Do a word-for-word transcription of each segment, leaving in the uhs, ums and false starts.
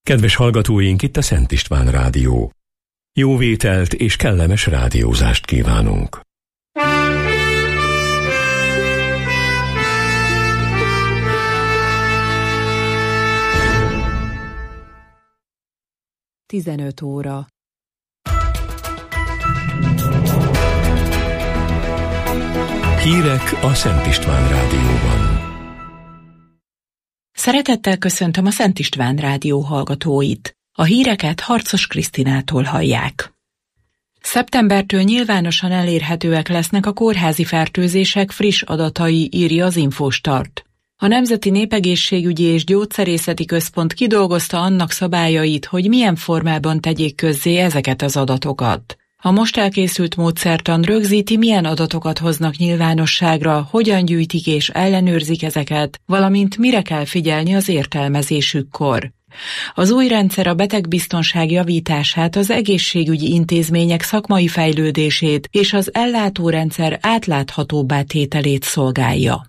Kedves hallgatóink, itt a Szent István Rádió. Jó vételt és kellemes rádiózást kívánunk. tizenöt óra. Hírek a Szent István Rádióban. Szeretettel köszöntöm a Szent István Rádió hallgatóit. A híreket Harcos Krisztinától hallják. Szeptembertől nyilvánosan elérhetőek lesznek a kórházi fertőzések friss adatai, írja az Infostart. A Nemzeti Népegészségügyi és Gyógyszerészeti Központ kidolgozta annak szabályait, hogy milyen formában tegyék közzé ezeket az adatokat. A most elkészült módszertan rögzíti, milyen adatokat hoznak nyilvánosságra, hogyan gyűjtik és ellenőrzik ezeket, valamint mire kell figyelni az értelmezésükkor. Az új rendszer a betegbiztonság javítását, az egészségügyi intézmények szakmai fejlődését és az ellátórendszer átláthatóbbá tételét szolgálja.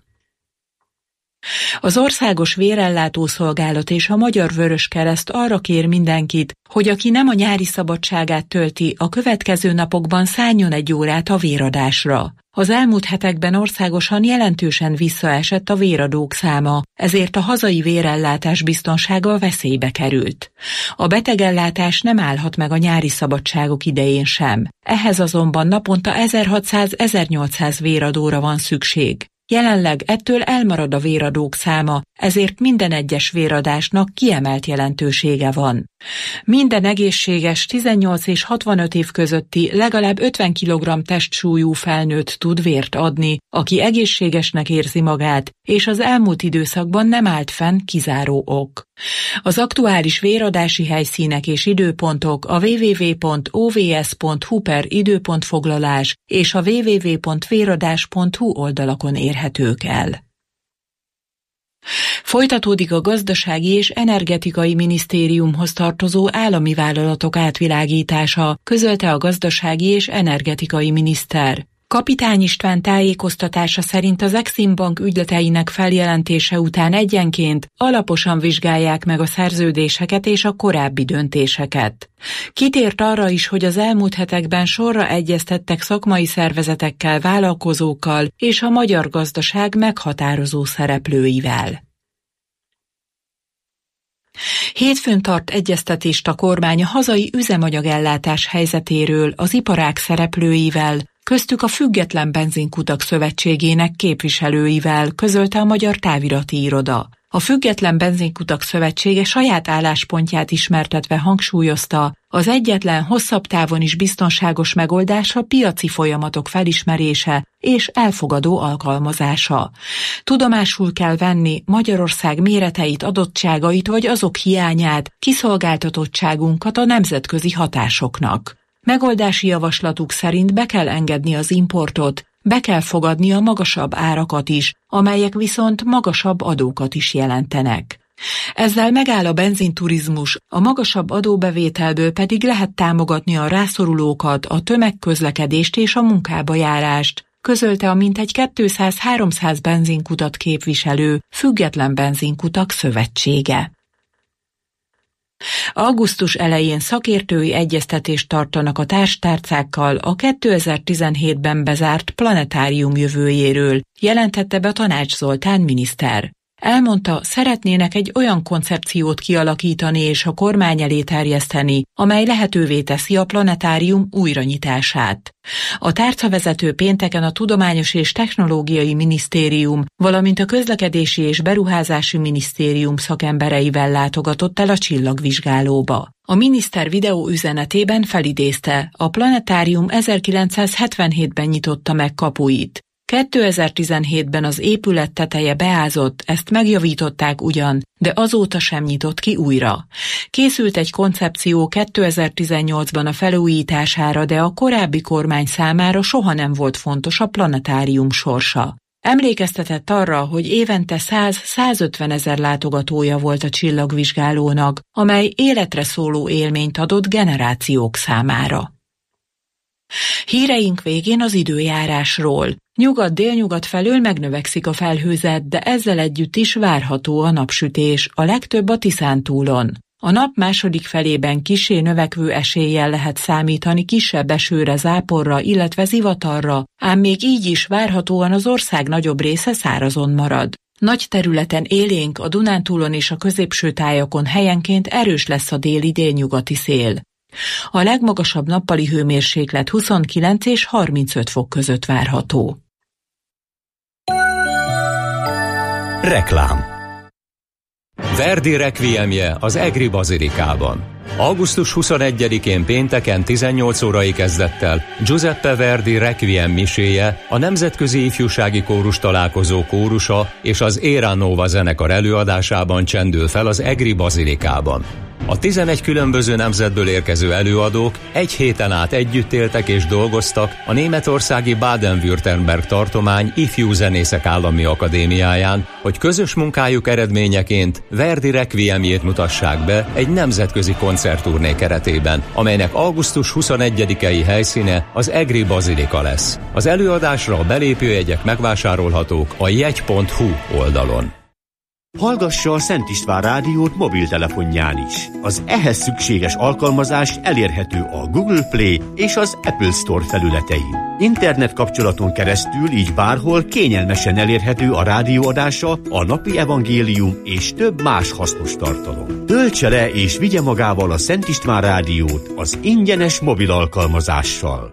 Az Országos Vérellátó Szolgálat és a Magyar Vöröskereszt arra kér mindenkit, hogy aki nem a nyári szabadságát tölti, a következő napokban szálljon egy órát a véradásra. Az elmúlt hetekben országosan jelentősen visszaesett a véradók száma, ezért a hazai vérellátás biztonsága veszélybe került. A betegellátás nem állhat meg a nyári szabadságok idején sem. Ehhez azonban naponta ezerhatszáz-ezernyolcszáz véradóra van szükség. Jelenleg ettől elmarad a véradók száma, ezért minden egyes véradásnak kiemelt jelentősége van. Minden egészséges tizennyolc és hatvanöt év közötti legalább ötven kilogramm testsúlyú felnőtt tud vért adni, aki egészségesnek érzi magát, és az elmúlt időszakban nem állt fenn kizáró ok. Az aktuális véradási helyszínek és időpontok a double-u double-u double-u pont o v s pont h u per időpontfoglalás és a double-u double-u double-u pont véradás pont h u oldalakon érhetők el. Folytatódik a Gazdasági és Energetikai Minisztériumhoz tartozó állami vállalatok átvilágítása, közölte a gazdasági és energetikai miniszter. Kapitány István tájékoztatása szerint az Exim Bank ügyleteinek feljelentése után egyenként alaposan vizsgálják meg a szerződéseket és a korábbi döntéseket. Kitért arra is, hogy az elmúlt hetekben sorra egyeztettek szakmai szervezetekkel, vállalkozókkal és a magyar gazdaság meghatározó szereplőivel. Hétfőn tart egyeztetést a kormány a hazai üzemanyagellátás helyzetéről az iparág szereplőivel, köztük a Független Benzinkutak Szövetségének képviselőivel, közölte a Magyar Távirati Iroda. A Független Benzinkutak Szövetsége saját álláspontját ismertetve hangsúlyozta, az egyetlen hosszabb távon is biztonságos megoldás a piaci folyamatok felismerése és elfogadó alkalmazása. Tudomásul kell venni Magyarország méreteit, adottságait vagy azok hiányát, kiszolgáltatottságunkat a nemzetközi hatásoknak. Megoldási javaslatuk szerint be kell engedni az importot, be kell fogadni a magasabb árakat is, amelyek viszont magasabb adókat is jelentenek. Ezzel megáll a benzinturizmus, a magasabb adóbevételből pedig lehet támogatni a rászorulókat, a tömegközlekedést és a munkába járást, közölte a mintegy kétszáz-háromszáz benzinkutat képviselő Független Benzinkutak Szövetsége. Augusztus elején szakértői egyeztetést tartanak a társtárcákkal a kétezer-tizenhétben bezárt planetárium jövőjéről, jelentette be Tanács Zoltán miniszter. Elmondta, szeretnének egy olyan koncepciót kialakítani és a kormány elé terjeszteni, amely lehetővé teszi a planetárium újranyitását. A tárcavezető pénteken a Tudományos és Technológiai Minisztérium, valamint a Közlekedési és Beruházási Minisztérium szakembereivel látogatott el a csillagvizsgálóba. A miniszter videóüzenetében felidézte, a planetárium ezerkilencszázhetvenhétben nyitotta meg kapuit. kétezer-tizenhétben az épület teteje beázott, ezt megjavították ugyan, de azóta sem nyitott ki újra. Készült egy koncepció kétezer-tizennyolcban a felújítására, de a korábbi kormány számára soha nem volt fontos a planetárium sorsa. Emlékeztetett arra, hogy évente száz-százötven ezer látogatója volt a csillagvizsgálónak, amely életre szóló élményt adott generációk számára. Híreink végén az időjárásról. Nyugat-délnyugat felől megnövekszik a felhőzet, de ezzel együtt is várható a napsütés, a legtöbb a Tiszántúlon. A nap második felében kissé növekvő eséllyel lehet számítani kisebb esőre, záporra, illetve zivatarra, ám még így is várhatóan az ország nagyobb része szárazon marad. Nagy területen élénk, a Dunántúlon és a középső tájakon helyenként erős lesz a déli délnyugati szél. A legmagasabb nappali hőmérséklet huszonkilenc és harmincöt fok között várható. Reklám. Verdi requiemje az Egri Bazilikában. augusztus huszonegyedikén pénteken tizennyolc órai kezdettel Giuseppe Verdi requiem miséje, a Nemzetközi Ifjúsági Kórus Találkozó kórusa és az Era Nova zenekar előadásában csendül fel az Egri Bazilikában. A tizenegy különböző nemzetből érkező előadók egy héten át együtt éltek és dolgoztak a németországi Baden-Württemberg tartomány Ifjú Zenészek Állami Akadémiáján, hogy közös munkájuk eredményeként Verdi requiemjét mutassák be egy nemzetközi koncertturné keretében, amelynek augusztus huszonegyedikei helyszíne az Egri Bazilika lesz. Az előadásra a belépőjegyek megvásárolhatók a jegy pont hu oldalon. Hallgassa a Szent István rádiót mobiltelefonján is. Az ehhez szükséges alkalmazás elérhető a Google Play és az Apple Store felületein. Internet kapcsolaton keresztül így bárhol kényelmesen elérhető a rádióadása, a napi evangélium és több más hasznos tartalom. Töltse le és vigye magával a Szent István rádiót az ingyenes mobil alkalmazással.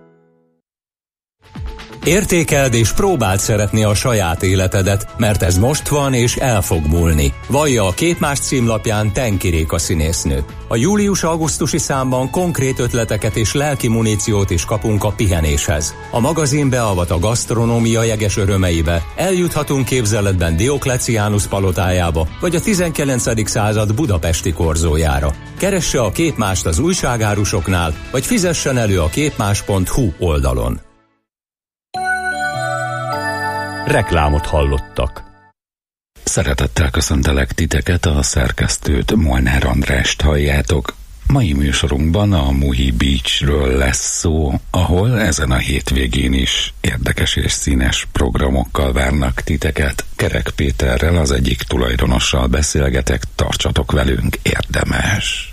Értékeld és próbáld szeretni a saját életedet, mert ez most van és el fog múlni. Vallja a Képmás címlapján Tenki Réka színésznő. A július-augusztusi számban konkrét ötleteket és lelki muníciót is kapunk a pihenéshez. A magazin beavat a gasztronómia jeges örömeibe, eljuthatunk képzeletben Diokleciánus palotájába, vagy a tizenkilencedik század budapesti korzójára. Keresse a Képmást az újságárusoknál, vagy fizessen elő a képmás pont hu oldalon. Reklámot hallottak. Szeretettel köszöntelek titeket, a szerkesztőt, Molnár Andrást halljátok. Mai műsorunkban a Muhi Beachről lesz szó, ahol ezen a hétvégén is érdekes és színes programokkal várnak titeket. Kerek Péterrel, az egyik tulajdonossal beszélgetek, tartsatok velünk, érdemes.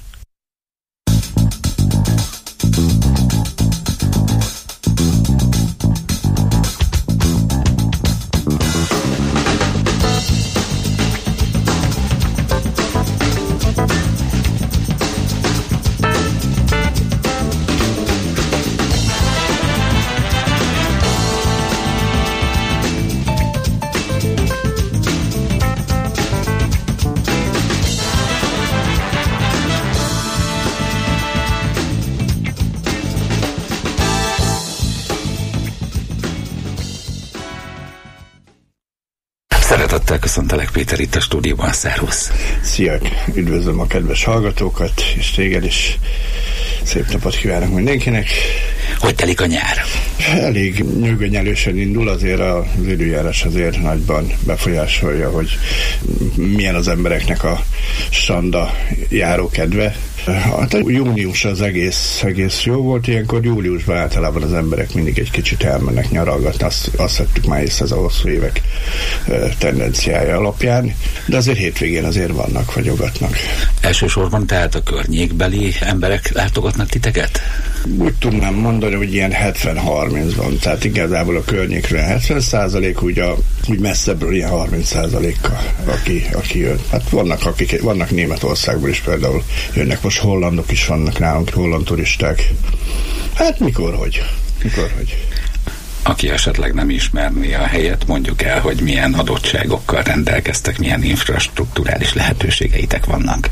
Szeretettel köszöntelek, Péter, itt a stúdióban, szervusz! Szia! Üdvözlöm a kedves hallgatókat, és téged is. Szép napot kívánok mindenkinek! Hogy telik a nyár? Elég nyugodnyelősen indul, azért az időjárás azért nagyban befolyásolja, hogy milyen az embereknek a stranda járókedve. Hát június az egész, egész jó volt, ilyenkor júliusban általában az emberek mindig egy kicsit elmennek nyaralgatni, azt, azt vettük már észre az a hosszú évek tendenciája alapján, de azért hétvégén azért vannak, vagyogatnak. Elsősorban tehát a környékbeli emberek látogatnak titeket? Úgy tudnám mondani, hogy ilyen hetven harminc van, tehát igazából a környékről hetven százalék, úgy, a, úgy messzebbről ilyen harminc százalékkal, aki, aki jön. Hát vannak, akik, vannak Németországból is például jönnek, most hollandok is vannak nálunk, holland turisták. Hát mikor, hogy? Mikor, hogy? Aki esetleg nem ismerné a helyet, mondjuk el, hogy milyen adottságokkal rendelkeztek, milyen infrastrukturális lehetőségeitek vannak.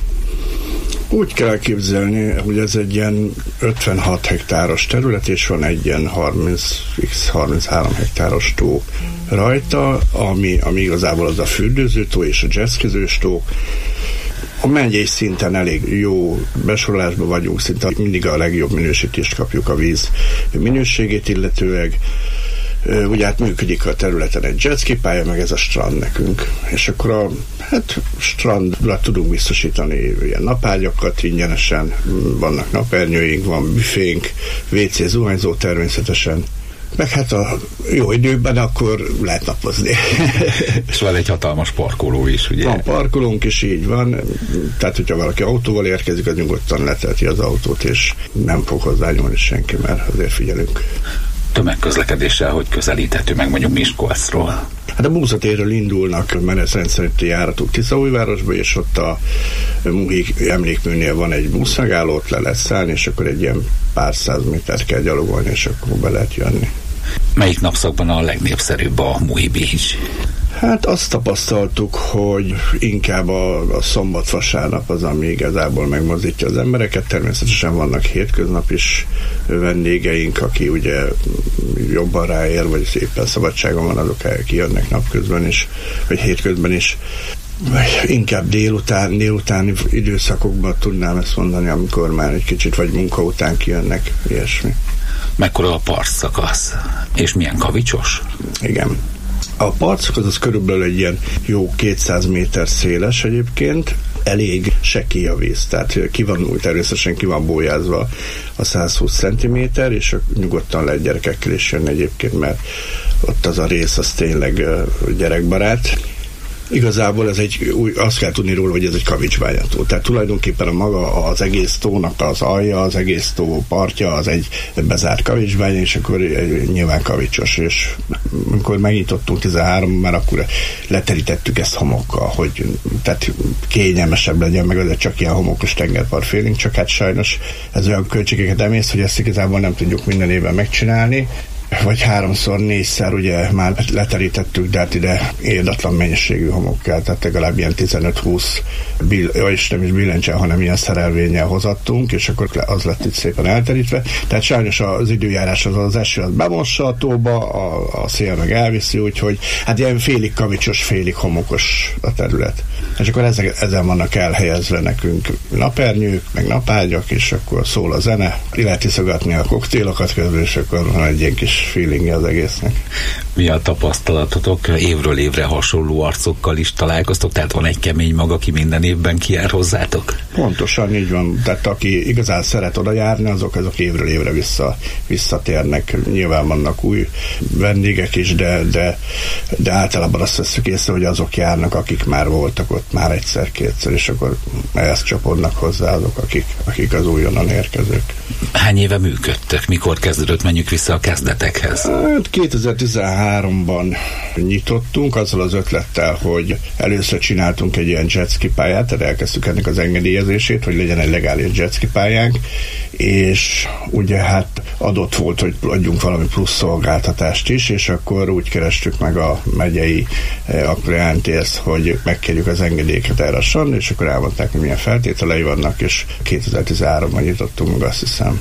Úgy kell elképzelni, hogy ez egy ilyen ötvenhat hektáros terület, és van egy ilyen harminc-harminchárom hektáros tó rajta, ami, ami igazából az a fürdőzőtó és a jazzkezős tó. A mennyei szinten elég jó besorolásban vagyunk, szinte mindig a legjobb minősítést kapjuk a víz minőségét illetőleg. Ugye hát működik a területen egy jetski pálya, meg ez a strand nekünk. És akkor a hát, strandra tudunk biztosítani ilyen napágyakat ingyenesen, vannak napernyőink, van büfénk, vé cé zuhanyzó természetesen, Meg hát a jó időben akkor lehet napozni. És van egy hatalmas parkoló is, ugye? Van parkolónk is, így van. Tehát, hogyha valaki autóval érkezik, az nyugodtan letölti az autót, és nem fog hozzányúlni senki, mert azért figyelünk. Tömegközlekedéssel hogy közelíthető meg mondjuk Miskolcról? Hát a buszatérről indulnak menetrend szerinti járatok Tiszaújvárosba, és ott a Muhi emlékműnél van egy buszmegálló, ott le lehet szállni, és akkor egy ilyen pár száz métert kell gyalogolni, és akkor be lehet jönni. Melyik napszakban a legnépszerűbb a Muhi Beach? Hát azt tapasztaltuk, hogy inkább a, a szombat-vasárnap az, ami igazából megmozdítja az embereket. Természetesen vannak hétköznap is vendégeink, aki ugye jobban ráér, vagy éppen szabadságon van, azok kijönnek napközben is, vagy hétközben is. Inkább délután, délutáni időszakokban tudnám ezt mondani, amikor már egy kicsit vagy munka után kijönnek, ilyesmi. Mekkora a partszakasz? És milyen kavicsos? Igen. A partszakasz az körülbelül egy ilyen jó kétszáz méter széles egyébként, elég sekély a víz, tehát ki van, természetesen ki van bójázva a száz húsz centiméter, és nyugodtan lehet gyerekekkel is jönni egyébként, mert ott az a rész az tényleg gyerekbarát. Igazából ez egy, új, azt kell tudni róla, hogy ez egy kavicsbányató. Tehát tulajdonképpen a maga az egész tónak az alja, az egész tó partja, az egy bezárt kavicsbánya, és akkor nyilván kavicsos. És amikor megnyitottunk tizenháromban, már akkor leterítettük ezt homokkal, hogy tehát kényelmesebb legyen, meg azért csak ilyen homokos tengerpart félünk, csak hát sajnos ez olyan költségeket emész, hogy ezt igazából nem tudjuk minden évben megcsinálni, vagy háromszor, négyszer ugye már leterítettük, de hát ide érdatlan mennyiségű homok kell, tehát legalább ilyen tizenöt-húsz és nem is billencsel, hanem ilyen szerelvénnyel hozattunk, és akkor az lett itt szépen elterítve. Tehát sajnos az időjárás az, az eső az bemossa a tóba, a, a szél meg elviszi, úgyhogy hát ilyen félig kavicsos, félig homokos a terület. És akkor ezek, ezen vannak elhelyezve nekünk napernyők, meg napágyak, és akkor szól a zene, lehet iszogatni a koktélokat közben, és akkor van egy ilyen kis feelingje az egésznek. Mi a tapasztalatotok? Évről évre hasonló arcokkal is találkoztok, tehát van egy kemény mag, aki minden évben kijár hozzátok? Pontosan így van, tehát aki igazán szeret oda járni, azok, azok évről évre vissza, visszatérnek. Nyilván vannak új vendégek is, de, de, de általában azt veszük észre, hogy azok járnak, akik már voltak ott már egyszer-kétszer, és akkor ehhez csapodnak hozzá azok, akik, akik az újonnan érkezők. Hány éve működtök? Mikor kezdődött? Menjünk vissza a kezdetekhez. Hát kétezer-tizenháromban nyitottunk azzal az ötlettel, hogy először csináltunk egy ilyen jetski pályát, tehát elkezdtük ennek az engedélyezését, hogy legyen egy legális jetski pályánk, és ugye hát adott volt, hogy adjunk valami plusz szolgáltatást is, és akkor úgy kerestük meg a megyei akkor á en té es-t, hogy megkérjük az engedélyeket erre a strandra, és akkor elmondták, hogy milyen feltételei vannak, és kétezer-tizenháromban nyitottunk meg, azt hiszem.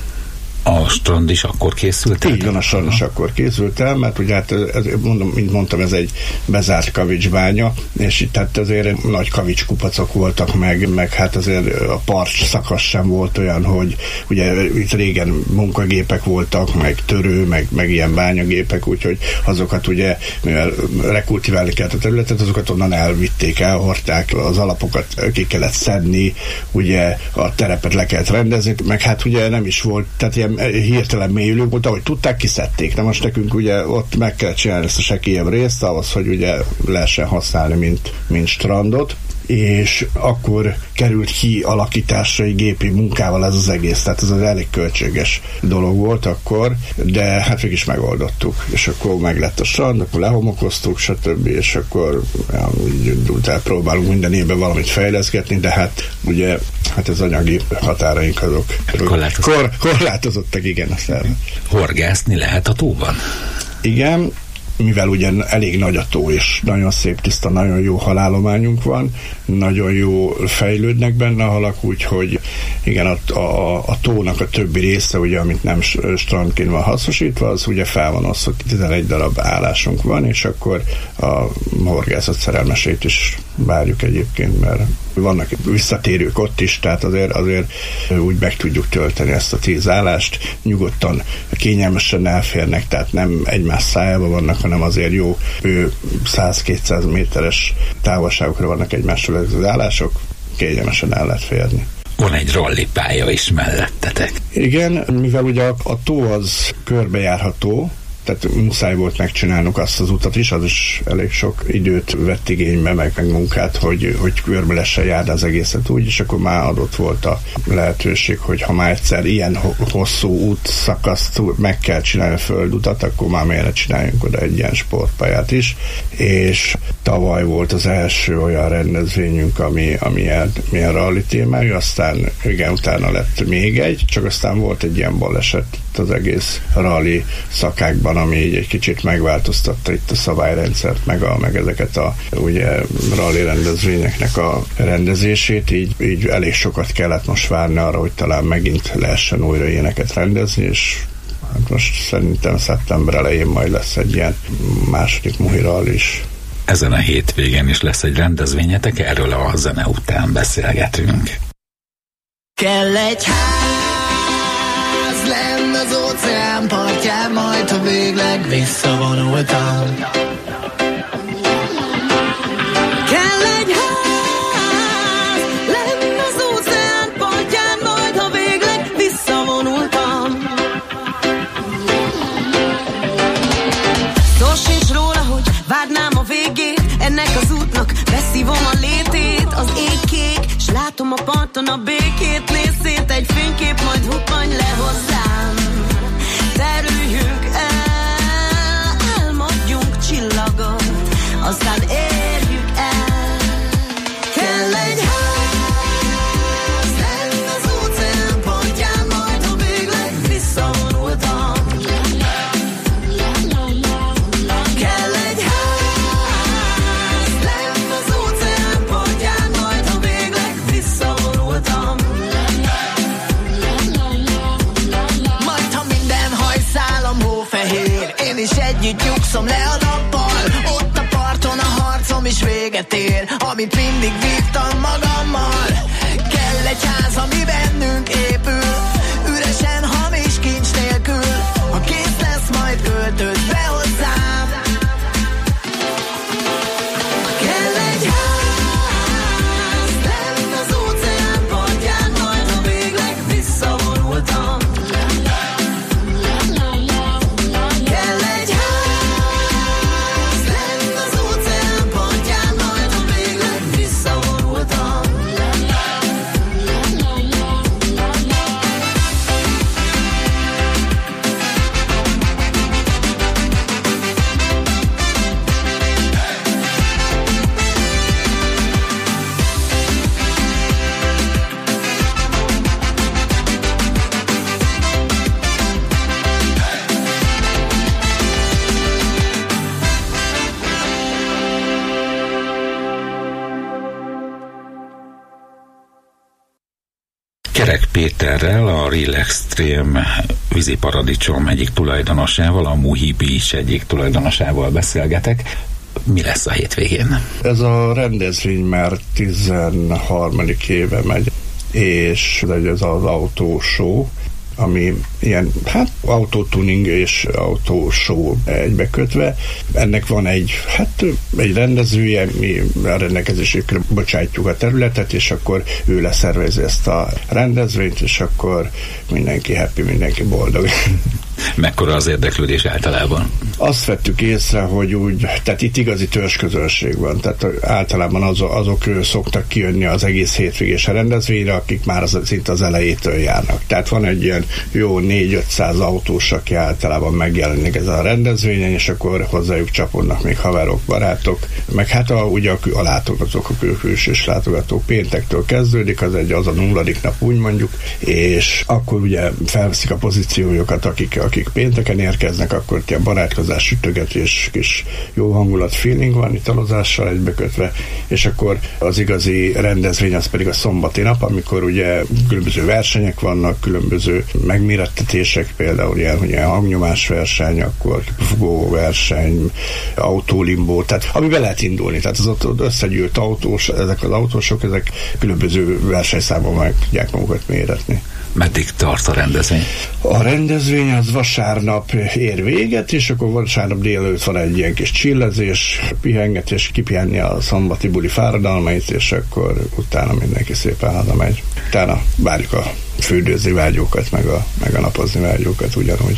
A strand is akkor készült el? Így van, a strand is akkor készült el, mert ugye hát, ez, mondom, mint mondtam, ez egy bezárt kavicsbánya, és itt hát azért nagy kavicskupacok voltak meg, meg hát azért a part szakasz sem volt olyan, hogy ugye itt régen munkagépek voltak, meg törő, meg, meg ilyen bányagépek, úgyhogy azokat ugye, mivel rekultiválni kellett a területet, azokat onnan elvitték, elhordták, az alapokat ki kellett szedni, ugye a terepet le kellett rendezni, meg hát ugye nem is volt, tehát ilyen hirtelen mélyülők volt, ahogy tudták, kiszedték. De most nekünk ugye ott meg kell csinálni ezt a sekélyebb részt, ahhoz, hogy ugye lehessen használni, mint, mint strandot, és akkor került ki alakításra egy gépi munkával ez az egész, tehát ez az elég költséges dolog volt akkor, de hát végig is megoldottuk, és akkor meg lett a strand, akkor lehomokoztuk, stb., és akkor ja, úgy próbálunk minden évben valamit fejleszgetni, de hát ugye hát az anyagi határaink azok korlátozottak, kor, korlátozottak igen, a szervet. Horgászni lehet a tóban? Igen, mivel ugye elég nagy a tó, és nagyon szép, tiszta, nagyon jó halálományunk van, nagyon jó fejlődnek benne a halak, úgyhogy igen, a, a, a tónak a többi része, ugye, amit nem strandként van hasznosítva, az ugye fel van osztva, tizenegy darab állásunk van, és akkor a horgászat szerelmesét is várjuk egyébként, mert vannak visszatérők ott is, tehát azért, azért úgy meg tudjuk tölteni ezt a tíz állást, nyugodtan, kényelmesen elférnek, tehát nem egymás szájába vannak, hanem azért jó száz-kétszáz méteres távolságokra vannak egymástól az állások, kényelmesen el lehet férni. Van egy rallipálya is mellettetek. Igen, mivel ugye a, a tó az körbejárható, tehát muszáj volt megcsinálnunk azt az utat is, az is elég sok időt vett igénybe, meg, meg munkát, hogy, hogy körbe lessen járni az egészet úgy, és akkor már adott volt a lehetőség, hogy ha már egyszer ilyen hosszú útszakaszt meg kell csinálni a földutat, akkor már miért csináljunk oda egy ilyen sportpályát is, és tavaly volt az első olyan rendezvényünk, ami, ami ilyen, ilyen rally témájú, aztán igen, utána lett még egy, csak aztán volt egy ilyen baleset az egész rally szakákban, ami így egy kicsit megváltoztatta itt a szabályrendszert, meg, a, meg ezeket a ugye rally rendezvényeknek a rendezését, így, így elég sokat kellett most várni arra, hogy talán megint lehessen újra ilyeneket rendezni, és hát most szerintem szeptember elején majd lesz egy ilyen második Muhi rally is. Ezen a hétvégén is lesz egy rendezvényetek, erről a zene után beszélgetünk. Kell egy ház lenn az óceán partján, majd ha végleg visszavonultam. Kell egy ház lenn az óceán partján, majd ha végleg visszavonultam. Szó sincs róla, hogy várnám a végét ennek az útnak, beszívom a létét, az ég kék, s látom a parton a békét, nézz szét egy fénykép, majd huppanj le hozzám. Terüljük el, elmondjunk csillagot, aztán érjük el. Kell egy ház lenn az óceán partján, majd ha végleg visszavonultam. Kell egy ház lenn az óceán partján, majd ha végleg visszavonultam. Majd ha minden hajszálam hófehér, én is együtt nyugszom le a nappal, ott a parton a harcom is véget ér, amit mindig vívtam magammal. Kell egy ház, ami bennünk épül, üresen, hamis kincs nélkül, ha kész lesz, majd költöd be hozzám. Kell egy ház lenn az óceán partján, majd ha végleg visszavonultam. Kell egy ház lenn az óceán partján, majd ha végleg visszavonultam. Kerek Péterrel, a Real Extreme víziparadicsom egyik tulajdonosával, a Muhi Beach egyik tulajdonosával beszélgetek. Mi lesz a hétvégén? Ez a rendezvény már tizenharmadik éve megy, és ez az autóshow, ami ilyen, hát autótuning és autóshow egybekötve. Ennek van egy, hát egy rendezője, mi a rendelkezésükre bocsátjuk a területet, és akkor ő leszervezi ezt a rendezvényt, és akkor mindenki happy, mindenki boldog. Mekkora az érdeklődés általában? Azt vettük észre, hogy úgy, tehát itt igazi törzsközönség van, tehát általában az, azok szoktak kijönni az egész hétvégés a rendezvényre, akik már az, szinte az elejétől járnak. Tehát van egy ilyen jó négy-ötszáz autós, aki általában megjelenik ezen a rendezvényen, és akkor hozzájuk csapodnak még haverok, barátok, meg hát a, ugye a, a látogatók, a külsős látogatók péntektől kezdődik, az egy az a nulladik nap, úgy mondjuk, és akkor ugye felveszik a pozíciójukat, akik, akik pénteken érkeznek, akkor ilyen barátkozás, sütögetés, kis jó hangulat, feeling van, italozással egybekötve, és akkor az igazi rendezvény az pedig a szombati nap, amikor ugye különböző versenyek vannak, különböző megmérettetések, például ilyen, ilyen hangnyomás verseny, akkor kipufogó verseny, autólimbó, tehát amiben lehet indulni, tehát az ott összegyűlt autós, ezek az autósok, ezek különböző versenyszámban meg tudják magukat méretni. Meddig tart a rendezvény? A rendezvény az vasárnap ér véget, és akkor vasárnap délelőtt van egy ilyen kis csillezés, pihengetés, kipihenni a szombati buli fáradalmait, és akkor utána mindenki szépen hazamegy. Utána várjuk a fürdőzni vágyókat, meg a, meg a napozni vágyókat ugyanúgy.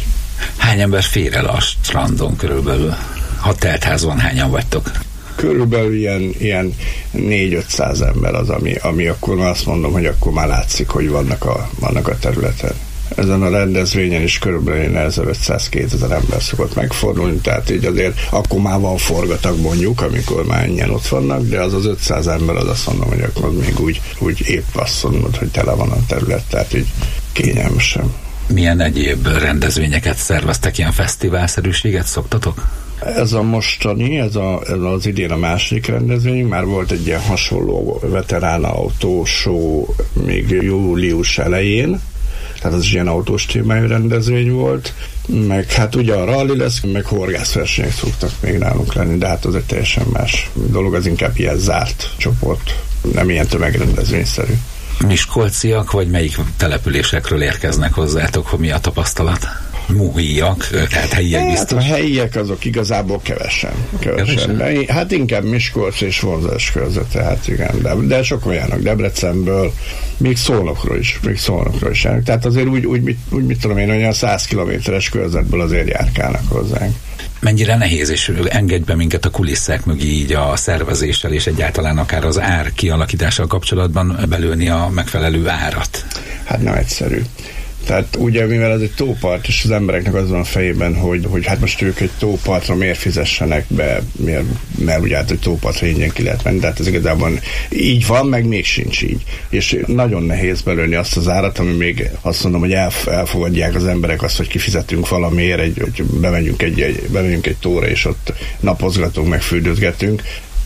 Hány ember fér el a strandon körülbelül? Ha teltház van, hányan vagytok? Körülbelül ilyen, ilyen négy-ötszáz ember az, ami, ami akkor már azt mondom, hogy akkor már látszik, hogy vannak a, vannak a területen. Ezen a rendezvényen is körülbelül ezerötszáz-kétezer ember szokott megfordulni, tehát így azért akkor már van forgatag mondjuk, amikor már ennyien ott vannak, de az az ötszáz ember, az azt mondom, hogy akkor még úgy, úgy épp azt mondod, hogy tele van a terület, tehát így kényelmesen. Milyen egyéb rendezvényeket szerveztek, ilyen fesztiválszerűséget szoktatok? Ez a mostani, ez, a, ez az idén a második rendezvény, már volt egy ilyen hasonló veterán autóshow még július elején, tehát az is ilyen autós témájú rendezvény volt, meg hát ugye a rally lesz, meg horgászversenyek szoktak még nálunk lenni, de hát az egy teljesen más dolog, az inkább ilyen zárt csoport, nem ilyen tömegrendezvényszerű. Miskolciak, vagy melyik településekről érkeznek hozzátok, hogy mi a tapasztalat? Múhiak, tehát helyiek biztos? Hát a helyiek azok igazából kevesen. kevesen. kevesen. Hát inkább Miskolc és vonzás körzete, hát igen, de, de sok olyanok, Debrecenből, még Szolnokról is, még Szolnokról is járnak. Tehát azért úgy, úgy, úgy, úgy mit tudom én, olyan száz kilométeres körzetből azért járkálnak hozzánk. Mennyire nehéz, és engedj be minket a kulisszák mögé így a szervezéssel, és egyáltalán akár az ár kialakítással kapcsolatban belőni a megfelelő árat? Hát nem egyszerű. Tehát ugye, mivel ez egy tópart, és az embereknek az van a fejében, hogy, hogy hát most ők egy tópartra miért fizessenek be, miért, mert ugye hát egy tópartra ingyen ki lehet menni, de hát ez igazából így van, meg még sincs így. És nagyon nehéz belőni azt az árat, ami még azt mondom, hogy elf, elfogadják az emberek azt, hogy kifizetünk valamiért, egy, hogy bemegyünk egy, egy, bemegyünk egy tóra, és ott napozgatunk, meg fürdőzgetünk,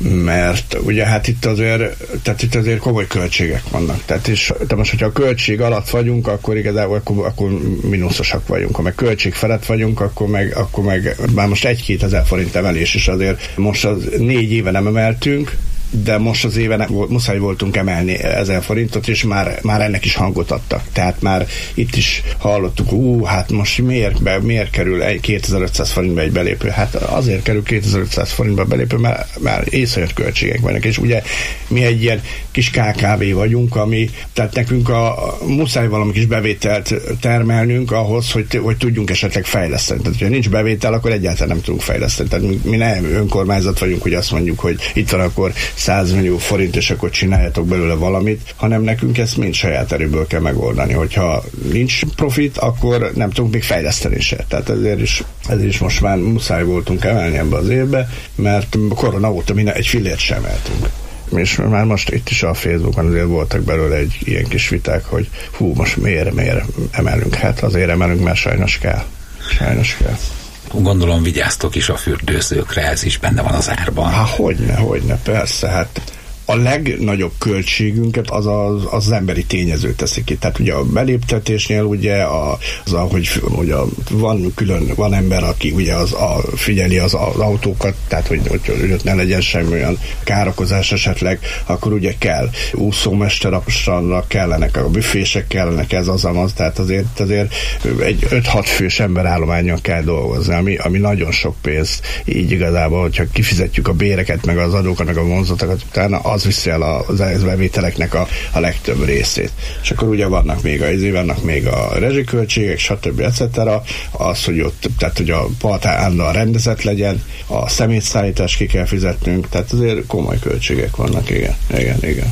mert ugye hát itt azért, tehát itt azért komoly költségek vannak. Tehát és de most, hogyha a költség alatt vagyunk, akkor igazából akkor, akkor mínuszosak vagyunk. Ha meg költség felett vagyunk, akkor meg, akkor meg már most egy-két ezer forint emelés is azért. Most az négy éve nem emeltünk, de most az éve muszáj voltunk emelni ezer forintot, és már, már ennek is hangot adtak. Tehát már itt is hallottuk, ú, hát most miért, be, miért kerül kétezer-ötszáz forintba egy belépő? Hát azért kerül kétezer-ötszáz forintba belépő, mert már észajött költségek vannak, és ugye mi egy ilyen kis ká ká vé vagyunk, ami, tehát nekünk a, a muszáj valami kis bevételt termelnünk ahhoz, hogy, hogy tudjunk esetleg fejleszteni. Tehát, ha nincs bevétel, akkor egyáltalán nem tudunk fejleszteni. Tehát mi, mi nem önkormányzat vagyunk, hogy azt mondjuk, hogy itt van akkor száz millió forint, és akkor csináljatok belőle valamit, hanem nekünk ezt mind saját erőből kell megoldani. Hogyha nincs profit, akkor nem tudunk még fejleszteni se. Tehát ezért is, ezért is most már muszáj voltunk emelni ebbe az évbe, mert korona óta mi egy fillért sem emeltünk. És már most itt is a Facebookon azért voltak belőle egy ilyen kis viták, hogy hú, most miért, miért emelünk? Hát azért emelünk, mert sajnos kell. Sajnos kell. Gondolom vigyáztok is a fürdőzőkre, ez is benne van az árban. Há, hogyne, hogyne, persze, hát a legnagyobb költségünket az az, az emberi tényező teszi ki. Tehát ugye a beléptetésnél ugye a, az, a, hogy ugye van külön, van ember, aki ugye az a, figyeli az, az autókat, tehát hogy, hogy, hogy ne legyen semmi olyan károkozás esetleg, akkor ugye kell úszómester a strandra, kellenek a büfések, kellenek ez az amaz, tehát azért, azért egy öt-hat fős emberállományon kell dolgozni, ami, ami nagyon sok pénz, így igazából, hogyha kifizetjük a béreket, meg az adókat, meg a vonzatokat, utána az viszi el az bevételeknek a, a legtöbb részét. És akkor ugye vannak még a izé, vannak még a rezsiköltségek, stb. et cetera. Az, hogy ott, tehát hogy a part állandóan rendezett legyen, a szemétszállítást ki kell fizetnünk, tehát azért komoly költségek vannak, igen, igen, igen.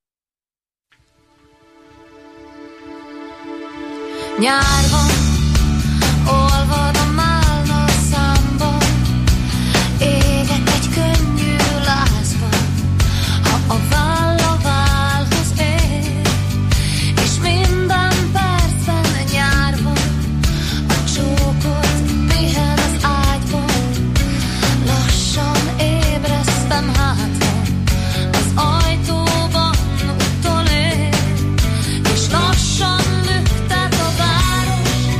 Nyár van, olvad a málna számba, éget egy könnyű lázban, ha a váll a vállhoz ér, és minden percben nyár van, a csókot pihen az ágyban, lassan ébresztem hátra, az ajtóban utolér, és lassan lüktet a város,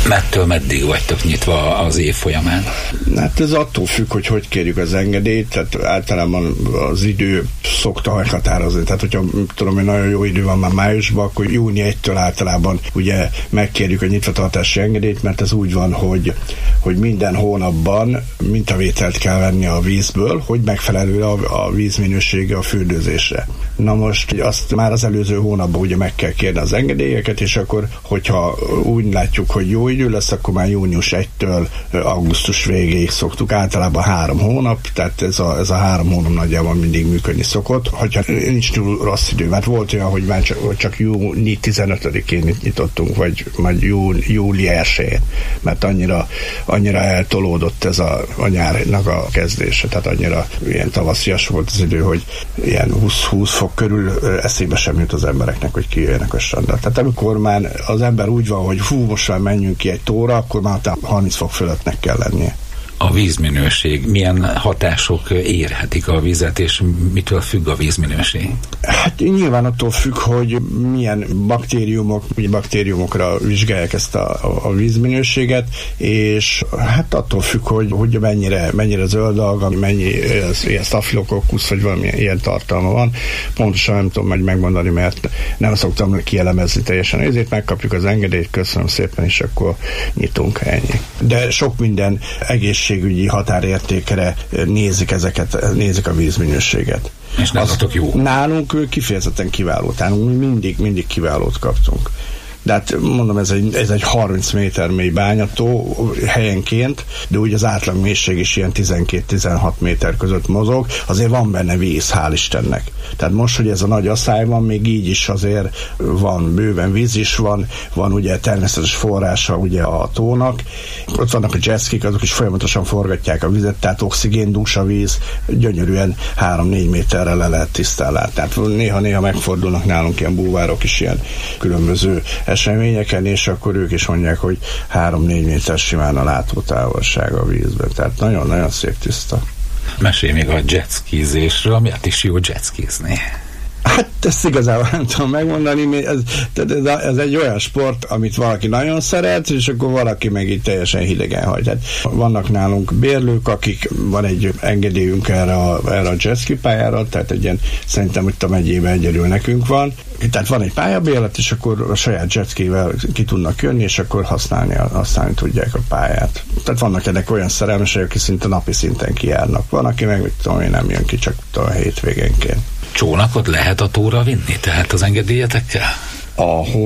Mettől meddig vagytok nyitva az év folyamán? Hát ez attól függ, hogy hogy kérjük az engedélyt, tehát általában az idő szokta meghatározni. Tehát, hogyha tudom, hogy nagyon jó idő van már májusban, akkor június elsejétől általában ugye megkérjük a nyitvatartási engedélyt, mert ez úgy van, hogy, hogy minden hónapban mintavételt kell venni a vízből, hogy megfelelő a, a vízminősége a fürdőzésre. Na most azt már az előző hónapban ugye meg kell kérni az engedélyeket, és akkor, hogyha úgy látjuk, hogy jó idő lesz, akkor már június elsejétől augusztus végéig szoktuk, általában három hónap, tehát ez a, ez a három hónap nagyjából mindig működni szokott. Hogyha nincs túl rossz idő, mert volt olyan, hogy már csak, csak június tizenötödikén nyitottunk, vagy majd jú, július elsején, mert annyira, annyira eltolódott ez a, a nyárnak a kezdése, tehát annyira ilyen tavaszias volt az idő, hogy ilyen húsz-húsz fok körül eszébe sem jut az embereknek, hogy kijöjjenek a strandra. Tehát amikor már az ember úgy van, hogy hú, most már menjünk ki egy tóra, akkor már harminc fok fölöttnek kell lennie. A vízminőség, milyen hatások érhetik a vizet, és mitől függ a vízminőség? Hát nyilván attól függ, hogy milyen baktériumok, ugye baktériumokra vizsgálják ezt a, a vízminőséget, és hát attól függ, hogy, hogy mennyire, mennyire zöld alga, mennyi ez, ilyen staphylococcus, vagy valami ilyen tartalma van. Pontosan nem tudom meg megmondani, mert nem szoktam kielemezni teljesen. Ezért megkapjuk az engedélyt, köszönöm szépen, és akkor nyitunk, ennyi. De sok minden egész egészségügyi határértékre nézik ezeket, nézik a vízminőséget. És nálatok jó? Nálunk kifejezetten kiváló. Nálunk mi mindig, mindig kiválót kaptunk. De hát mondom, ez egy, ez egy harminc méter mély bányató helyenként, de úgy az átlag mélység is ilyen tizenkét-tizenhat méter között mozog, azért van benne víz, hál' Istennek. Tehát most, hogy ez a nagy asszály van, még így is azért van bőven víz is van, van ugye természetes forrása ugye a tónak, ott vannak a jetskik, azok is folyamatosan forgatják a vizet, tehát oxigéndús a víz, gyönyörűen három-négy méterre le lehet tisztán látni. Tehát néha-néha megfordulnak nálunk ilyen búvárok is ilyen különböző eseményeken, és akkor ők is mondják, hogy három-négy méter simán a látótávolság a vízben. Tehát nagyon-nagyon szép tiszta. Mesélj még a jetskizésről, miért is jó jetskizni? Hát ezt igazából nem tudom megmondani, ez, ez, ez egy olyan sport, amit valaki nagyon szeret, és akkor valaki meg így teljesen hidegen hagy. Hát vannak nálunk bérlők, akik van egy engedélyünk erre a, erre a jetski pályára, tehát egy ilyen, szerintem itt a megyében egyedül nekünk van. Tehát van egy pályabérlet, és akkor a saját jetskivel ki tudnak jönni, és akkor használni, használni tudják a pályát. Tehát vannak ennek olyan szerelmesek, akik szinte napi szinten kijárnak. Van, aki meg, mit tudom én, nem jön ki, csak a hétvégénként. Csónakot lehet a tóra vinni, tehát az engedélyetekkel? A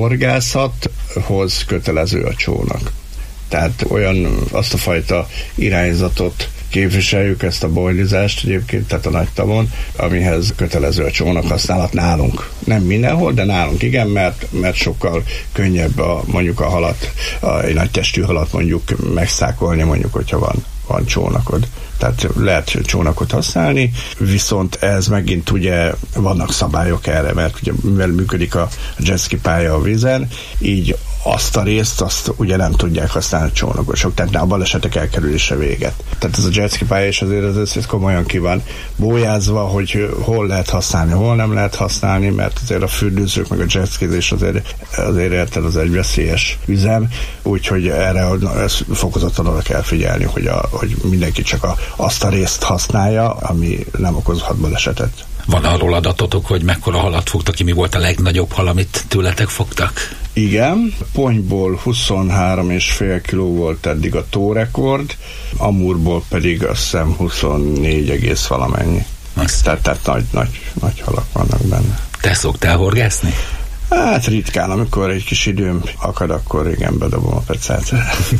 horgászathoz kötelező a csónak. Tehát olyan, azt a fajta irányzatot képviseljük, ezt a bojlizást egyébként, tehát a nagy tavon, amihez kötelező a csónak használat nálunk. Nem mindenhol, de nálunk igen, mert, mert sokkal könnyebb a, mondjuk a halat, a, egy nagy testű halat mondjuk megszákolni, mondjuk, hogyha van, van csónakod. Tehát lehet csónakot használni, viszont ez megint ugye vannak szabályok erre, mert ugye mivel működik a jetski pálya a vízen, így azt a részt, azt ugye nem tudják használni a csónakosok, tehát a balesetek elkerülése véget. Tehát ez a jetski pálya is azért ez, ez komolyan ki van bójázva, hogy hol lehet használni, hol nem lehet használni, mert azért a fürdőzők meg a jetskizés azért, azért érted, az egy veszélyes üzem, úgyhogy erre fokozottan oda kell figyelni, hogy, a, hogy mindenki csak a, azt a részt használja, ami nem okozhat balesetet. Van arról adatotok, hogy mekkora halat fogtak ki, mi volt a legnagyobb hal, amit tőletek fogtak? Igen, ponyból huszonhárom egész öt kiló volt eddig a tórekord, amúrból pedig azt hiszem huszonnégy egész valamennyi. Tehát, tehát nagy, nagy, nagy halak vannak benne. Te szoktál horgászni? Hát ritkán, amikor egy kis időm akad, akkor igen, bedobom a pecát.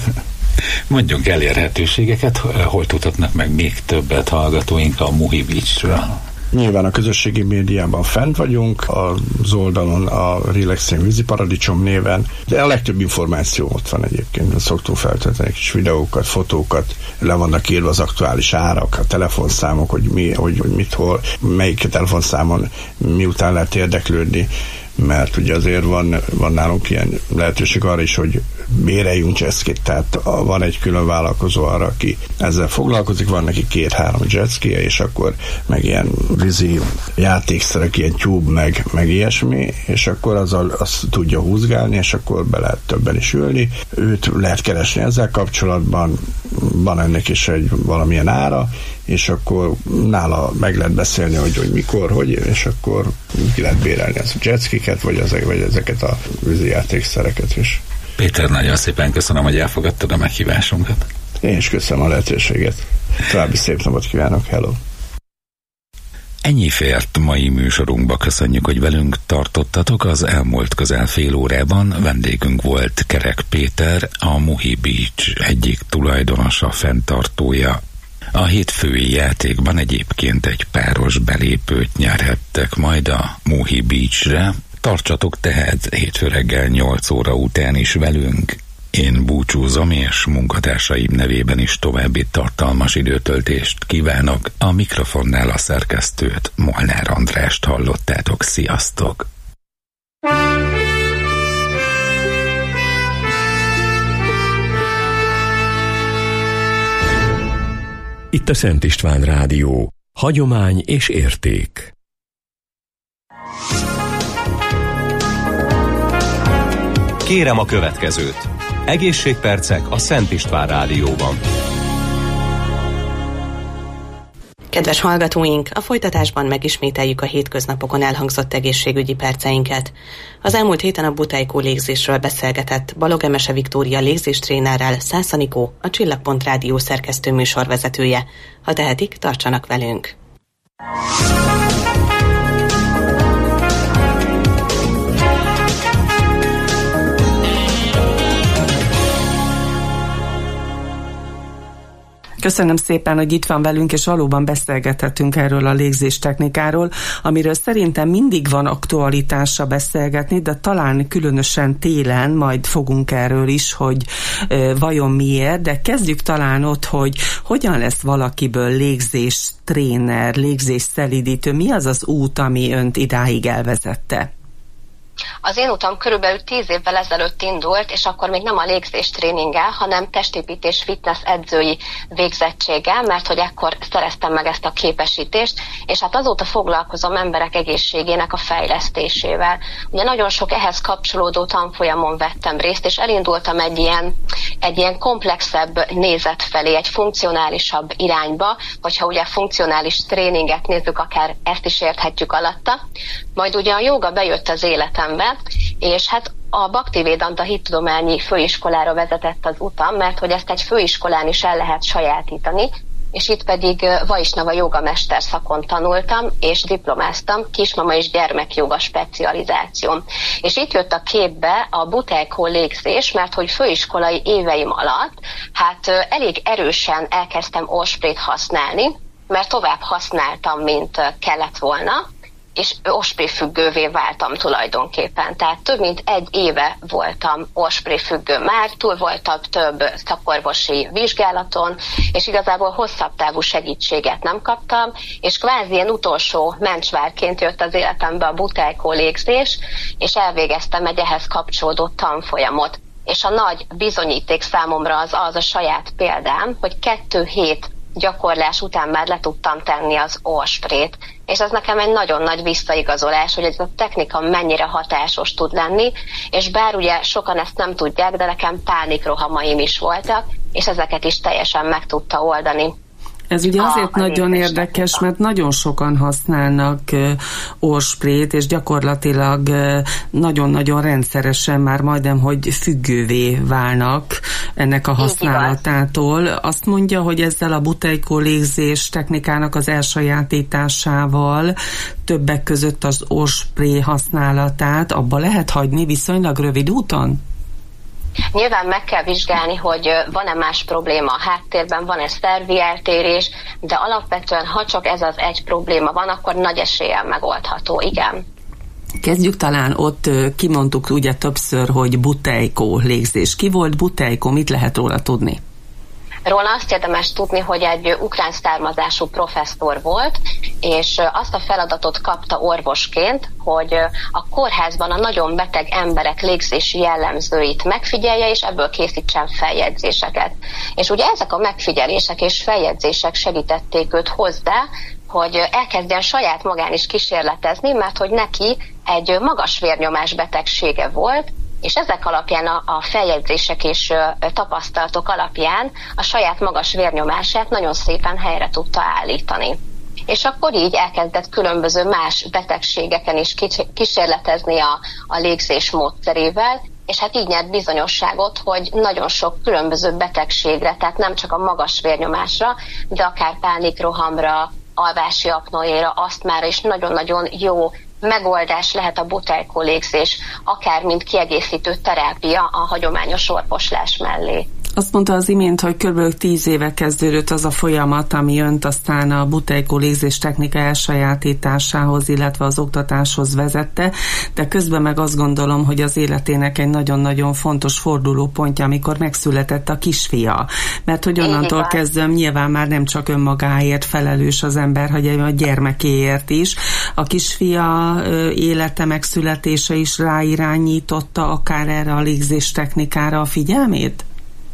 Mondjunk elérhetőségeket, hol tudhatnak meg még többet hallgatóink a Muhi Beachről? Nyilván a közösségi médiában fent vagyunk, az oldalon a Relaxing Víziparadicsom néven, de a legtöbb információ ott van egyébként. Szoktunk feltölteni kis videókat, fotókat, le vannak írva az aktuális árak, a telefonszámok, hogy, mi, hogy, hogy mit, hol, melyik telefonszámon miután lehet érdeklődni. mert ugye azért van, van nálunk ilyen lehetőség arra is, hogy béreljünk jetskit, tehát van egy külön vállalkozó arra, aki ezzel foglalkozik, van neki két-három jetskije, és akkor meg ilyen vízi játékszerek, ilyen tube, meg, meg ilyesmi, és akkor azzal azt tudja húzgálni, és akkor be lehet többen is ülni. Őt lehet keresni ezzel kapcsolatban, van ennek is egy valamilyen ára, és akkor nála meg lehet beszélni, hogy, hogy mikor, hogy, és akkor ki lehet bérelni az a jetskiket, vagy, ezek, vagy ezeket a vízi játékszereket is. Péter, nagyon szépen köszönöm, hogy elfogadtad a meghívásunkat. Én is köszönöm a lehetőséget. További szép napot kívánok, hello! Ennyi fért mai műsorunkba, köszönjük, hogy velünk tartottatok. Az elmúlt közel fél órában vendégünk volt Kerek Péter, a Mohi Beach egyik tulajdonosa, fenntartója. A hétfői játékban egyébként egy páros belépőt nyerhettek majd a Mohi Beachre. Tartsatok tehát hétfő reggel nyolc óra után is velünk. Én búcsúzom, és munkatársaim nevében is további tartalmas időtöltést kívánok. A mikrofonnál a szerkesztőt, Molnár Andrást hallottátok. Sziasztok! Itt a Szent István Rádió. Hagyomány és érték. Kérem a következőt. Egészségpercek a Szent István Rádióban. Kedves hallgatóink, a folytatásban megismételjük a hétköznapokon elhangzott egészségügyi perceinket. Az elmúlt héten a Butejko légzésről beszélgetett Balog Emese Viktória légzéstrénerrel Szász Anikó, a Csillagpont Rádió szerkesztő műsorvezetője. Ha tehetik, tartsanak velünk! Köszönöm szépen, hogy itt van velünk, és valóban beszélgethetünk erről a légzéstechnikáról, amiről szerintem mindig van aktualitása beszélgetni, de talán különösen télen majd fogunk erről is, hogy e, vajon miért, de kezdjük talán ott, hogy hogyan lesz valakiből légzés tréner, légzés szelídítő, mi az az út, ami önt idáig elvezette? Az én utam körülbelül tíz évvel ezelőtt indult, és akkor még nem a légzés tréninggel, hanem testépítés fitness edzői végzettséggel, mert hogy ekkor szereztem meg ezt a képesítést, és hát azóta foglalkozom emberek egészségének a fejlesztésével. Ugye nagyon sok ehhez kapcsolódó tanfolyamon vettem részt, és elindultam egy ilyen, egy ilyen komplexebb nézet felé, egy funkcionálisabb irányba, hogyha ugye funkcionális tréninget nézzük, akár ezt is érthetjük alatta. Majd ugye a jóga bejött az életembe, és hát a Bhaktivedanta hittudományi főiskolára vezetett az utam, mert hogy ezt egy főiskolán is el lehet sajátítani, és itt pedig Vaisnava joga mesterszakon tanultam, és diplomáztam, kismama és gyermekjoga specializációm. És itt jött a képbe a Butejko légzés, mert hogy főiskolai éveim alatt hát elég erősen elkezdtem osprét használni, mert tovább használtam, mint kellett volna, és ospré-függővé váltam tulajdonképpen. Tehát több mint egy éve voltam ospré-függő már, túl voltam több szakorvosi vizsgálaton, és igazából hosszabb távú segítséget nem kaptam, és kvázi ilyen utolsó mencsvárként jött az életembe a Butejko légzés, és elvégeztem egy ehhez kapcsolódó tanfolyamot. És a nagy bizonyíték számomra az az a saját példám, hogy kettő hét gyakorlás után már le tudtam tenni az osprét. És ez nekem egy nagyon nagy visszaigazolás, hogy ez a technika mennyire hatásos tud lenni, és bár ugye sokan ezt nem tudják, de nekem pánikrohamaim is voltak, és ezeket is teljesen meg tudta oldani. Ez ugye azért a, nagyon érdekes, technika. Mert nagyon sokan használnak uh, orsprét, és gyakorlatilag uh, nagyon-nagyon rendszeresen már majdnem, hogy függővé válnak ennek a használatától. Azt mondja, hogy ezzel a Butejko légzés technikának az elsajátításával többek között az orspré használatát abba lehet hagyni viszonylag rövid úton? Nyilván meg kell vizsgálni, hogy van-e más probléma a háttérben, van-e szervi eltérés, de alapvetően, ha csak ez az egy probléma van, akkor nagy eséllyel megoldható, igen. Kezdjük talán ott, kimondtuk ugye többször, hogy Butejko légzés. Ki volt Butejko, mit lehet róla tudni? Róla azt érdemes tudni, hogy egy ukrán származású professzor volt, és azt a feladatot kapta orvosként, hogy a kórházban a nagyon beteg emberek légzési jellemzőit megfigyelje, és ebből készítsen feljegyzéseket. És ugye ezek a megfigyelések és feljegyzések segítették őt hozzá, hogy elkezdjen saját magán is kísérletezni, mert hogy neki egy magas vérnyomás betegsége volt, és ezek alapján a, a feljegyzések és tapasztalatok alapján a saját magas vérnyomását nagyon szépen helyre tudta állítani. És akkor így elkezdett különböző más betegségeken is kísérletezni a, a légzés módszerével, és hát így nyert bizonyosságot, hogy nagyon sok különböző betegségre, tehát nem csak a magas vérnyomásra, de akár pánikrohamra, alvási apnoéra, asztmára is nagyon-nagyon jó megoldás lehet a Buteyko légzés, akár mint kiegészítő terápia a hagyományos orvoslás mellé. Azt mondta az imént, hogy kb. tíz éve kezdődött az a folyamat, ami önt aztán a Buteyko légzés technika elsajátításához, illetve az oktatáshoz vezette, de közben meg azt gondolom, hogy az életének egy nagyon-nagyon fontos fordulópontja, amikor megszületett a kisfia. Mert hogy onnantól kezdve nyilván már nem csak önmagáért felelős az ember, hanem a gyermekéért is. A kisfia élete megszületése is ráirányította akár erre a légzés technikára a figyelmét?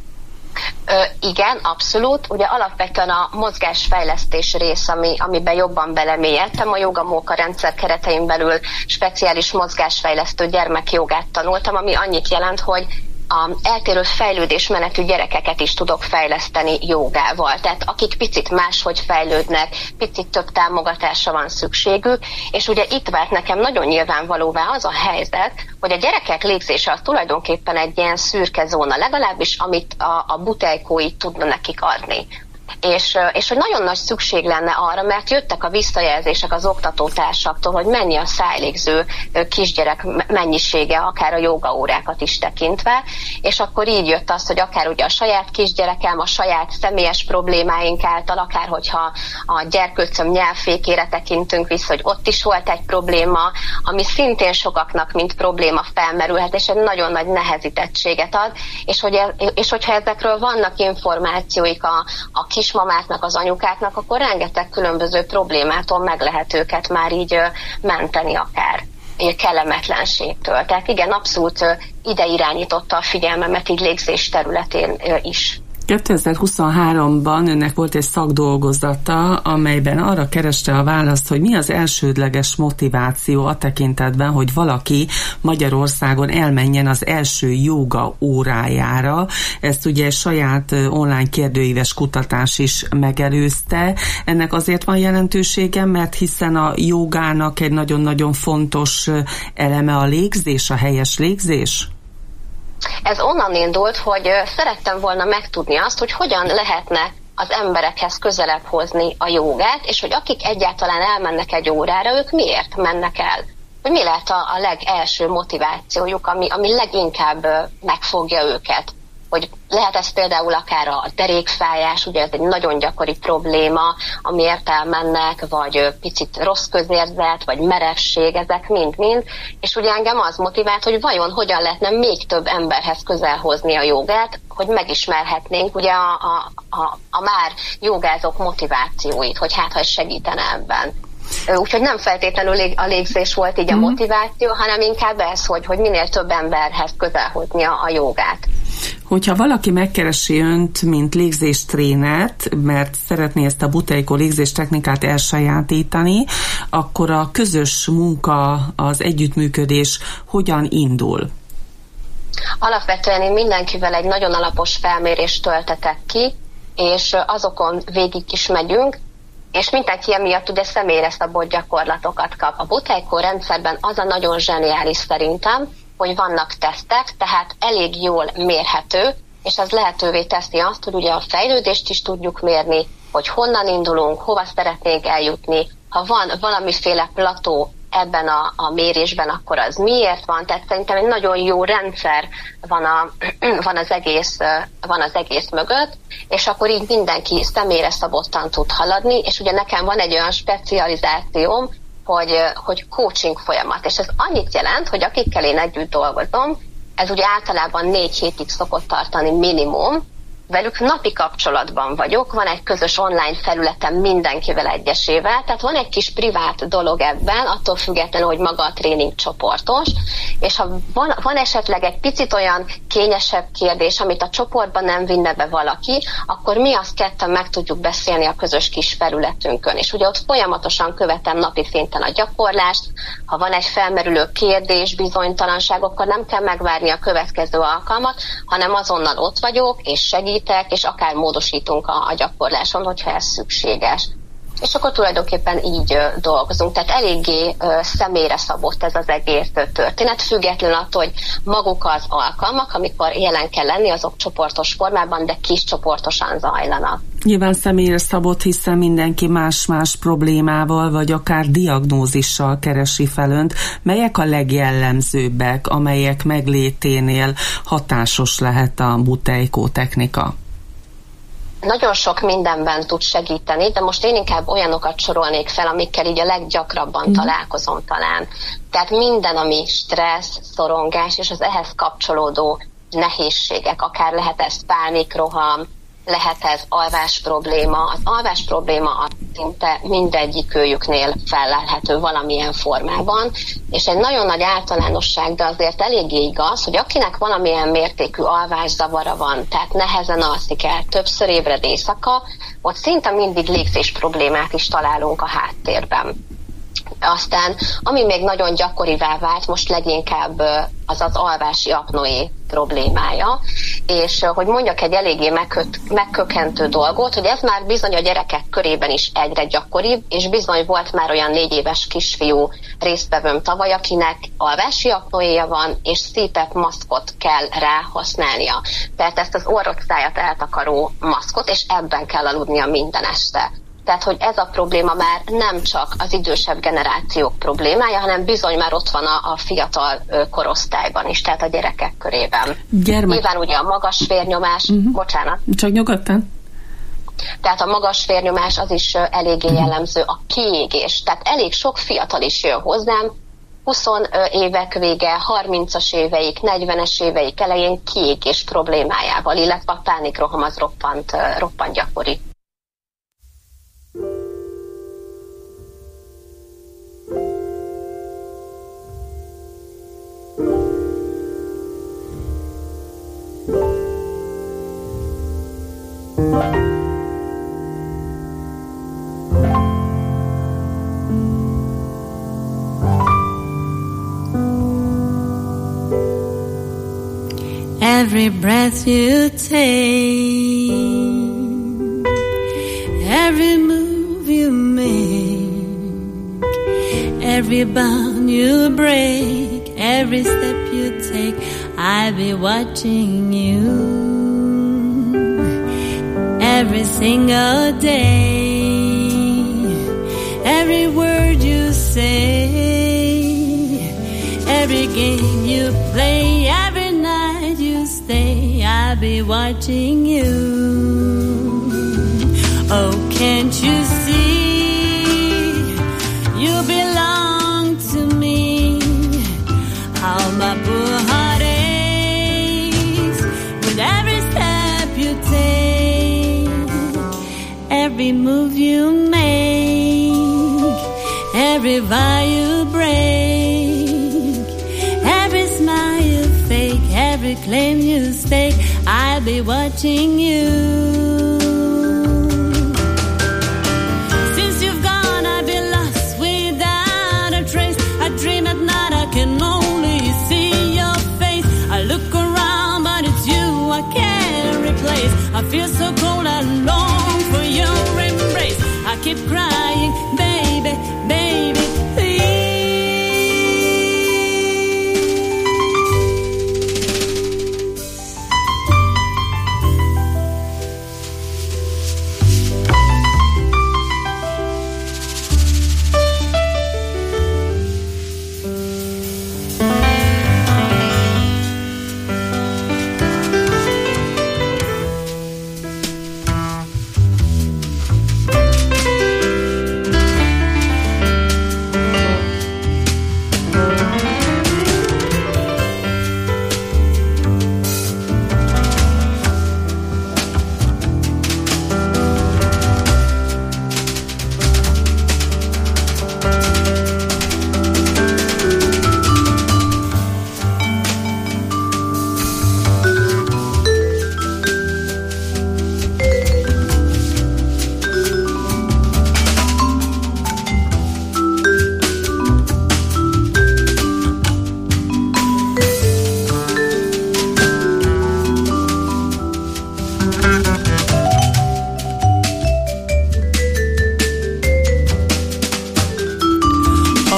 Ö, igen, abszolút. Ugye alapvetően a mozgásfejlesztés rész, ami, amiben jobban belemélyedtem. A Yoga Móka rendszer keretein belül speciális mozgásfejlesztő gyermekjogát tanultam, ami annyit jelent, hogy a eltérő fejlődésmenetű gyerekeket is tudok fejleszteni jogával. Tehát akik picit máshogy fejlődnek, picit több támogatásra van szükségük, és ugye itt vált nekem nagyon nyilvánvalóvá az a helyzet, hogy a gyerekek légzése az tulajdonképpen egy ilyen szürke zóna, legalábbis amit a, a Buteykói tudna nekik adni. És, és hogy nagyon nagy szükség lenne arra, mert jöttek a visszajelzések az oktatótársaktól, hogy mennyi a szájlégző kisgyerek mennyisége, akár a jogaórákat is tekintve, és akkor így jött az, hogy akár ugye a saját kisgyerekem, a saját személyes problémáink által, akár hogyha a gyerkőcöm nyelvfékére tekintünk vissza, hogy ott is volt egy probléma, ami szintén sokaknak, mint probléma felmerülhet, és egy nagyon nagy nehezítettséget ad, és, hogy, és hogyha ezekről vannak információik a, a kismamáknak, az anyukáknak, akkor rengeteg különböző problémától meg lehet őket már így menteni akár kellemetlenségtől. Tehát igen, abszolút ide irányította a figyelmemet így légzés területén is. kétezer-huszonháromban önnek volt egy szakdolgozata, amelyben arra kereste a választ, hogy mi az elsődleges motiváció a tekintetben, hogy valaki Magyarországon elmenjen az első jóga órájára. Ezt ugye saját online kérdőíves kutatás is megelőzte. Ennek azért van jelentősége, mert hiszen a jógának egy nagyon-nagyon fontos eleme a légzés, a helyes légzés. Ez onnan indult, hogy szerettem volna megtudni azt, hogy hogyan lehetne az emberekhez közelebb hozni a jogát, és hogy akik egyáltalán elmennek egy órára, ők miért mennek el. Hogy mi lehet a, a legelső motivációjuk, ami, ami leginkább megfogja őket. Hogy lehet ez például akár a derékfájás, ugye ez egy nagyon gyakori probléma, amiért elmennek, vagy picit rossz közérzet, vagy merevség, ezek mind-mind, és ugye engem az motivált, hogy vajon hogyan lehetne még több emberhez közel hozni a jogát, hogy megismerhetnénk ugye a, a, a, a már jogázók motivációit, hogy hát ha ez segítene ebben. Úgyhogy nem feltétlenül a légzés volt így a motiváció, hanem inkább ez, hogy, hogy minél több emberhez közel hozni a, a jogát. Hogyha valaki megkeresi önt, mint légzéstrénert, mert szeretné ezt a Buteyko légzés technikát elsajátítani, akkor a közös munka, az együttműködés hogyan indul? Alapvetően én mindenkivel egy nagyon alapos felmérést töltetek ki, és azokon végig is megyünk, és mindenki emiatt ugye személyre szabott gyakorlatokat kap. A Buteyko rendszerben az a nagyon zseniális szerintem, hogy vannak tesztek, tehát elég jól mérhető, és ez lehetővé teszi azt, hogy ugye a fejlődést is tudjuk mérni, hogy honnan indulunk, hova szeretnénk eljutni. Ha van valamiféle plató ebben a, a mérésben, akkor az miért van? Tehát szerintem egy nagyon jó rendszer van, a, van, az egész, van az egész mögött, és akkor így mindenki személyre szabottan tud haladni, és ugye nekem van egy olyan specializációm, hogy, hogy coaching folyamat, és ez annyit jelent, hogy akikkel én együtt dolgozom, ez ugye általában négy hétig szokott tartani minimum, velük napi kapcsolatban vagyok, van egy közös online felületem mindenkivel egyesével, tehát van egy kis privát dolog ebben, attól függetlenül, hogy maga a tréning csoportos, és ha van, van esetleg egy picit olyan kényesebb kérdés, amit a csoportban nem vinne be valaki, akkor mi azt ketten meg tudjuk beszélni a közös kis felületünkön, és ugye ott folyamatosan követem napi szinten a gyakorlást, ha van egy felmerülő kérdés, bizonytalanság, akkor nem kell megvárni a következő alkalmat, hanem azonnal ott vagyok, és segítek, és akár módosítunk a, a gyakorláson, hogyha ez szükséges. És akkor tulajdonképpen így ö, dolgozunk. Tehát eléggé ö, személyre szabott ez az egész történet, függetlenül attól, hogy maguk az alkalmak, amikor jelen kell lenni, azok csoportos formában, de kis csoportosan zajlanak. Nyilván személyre szabott, hiszen mindenki más-más problémával, vagy akár diagnózissal keresi fel önt. Melyek a legjellemzőbbek, amelyek megléténél hatásos lehet a Buteyko technika? Nagyon sok mindenben tud segíteni, de most én inkább olyanokat sorolnék fel, amikkel így a leggyakrabban mm. találkozom talán. Tehát minden, ami stressz, szorongás, és az ehhez kapcsolódó nehézségek, akár lehet ez pánikroham, lehet ez alvás probléma. Az alvás probléma az szinte mindegyikőjüknél fellelhető valamilyen formában, és egy nagyon nagy általánosság, de azért eléggé igaz, hogy akinek valamilyen mértékű alvászavara van, tehát nehezen alszik el, többször ébred éjszaka, ott szinte mindig légzés problémát is találunk a háttérben. Aztán, ami még nagyon gyakorivá vált, most leginkább az az alvási apnoé problémája, és hogy mondjak egy eléggé megköt, megkökentő dolgot, hogy ez már bizony a gyerekek körében is egyre gyakoribb, és bizony volt már olyan négy éves kisfiú résztvevőm tavaly, akinek alvási apnoéja van, és cé pep maszkot kell rá használnia. Tehát ezt az orrot, szájat eltakaró maszkot, és ebben kell aludnia minden este. Tehát, hogy ez a probléma már nem csak az idősebb generációk problémája, hanem bizony már ott van a, a fiatal korosztályban is, tehát a gyerekek körében. Gyermek. Nyilván ugye a magas vérnyomás, uh-huh. bocsánat. Csak nyugodtan. Tehát a magas vérnyomás az is eléggé jellemző, a kiégés. Tehát elég sok fiatal is jön hozzám, húsz évek vége, harmincas éveik, negyvenes éveik elején kiégés problémájával, illetve a pánikroham az roppant, roppant gyakori. Every breath you take, every move you make, every bound you break, every step you take, I'll be watching you every single day. Every word you say, every game you play, every night you stay, I'll be watching you. Oh, can't you see you belong to me? How my poor heart aches with every step you take, every move you make, every vow you break, every smile you fake, every claim you stake, I'll be watching you. Since you've gone, I've been lost without a trace. I dream at night, I can only see your face. I look around, but it's you I can't replace. I feel so cold, I long for your embrace. I keep crying, baby, baby, please.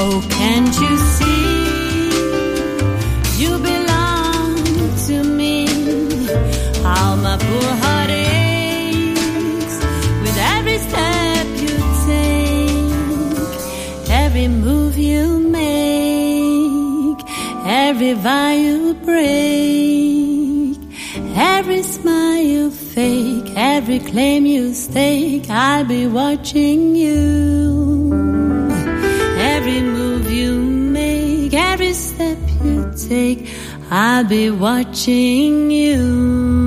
Oh, can't you see you belong to me? How my poor heart aches with every step you take, every move you make, every vow you break, every smile you fake, every claim you stake. I'll be watching you. Every move you make, every step you take, I'll be watching you.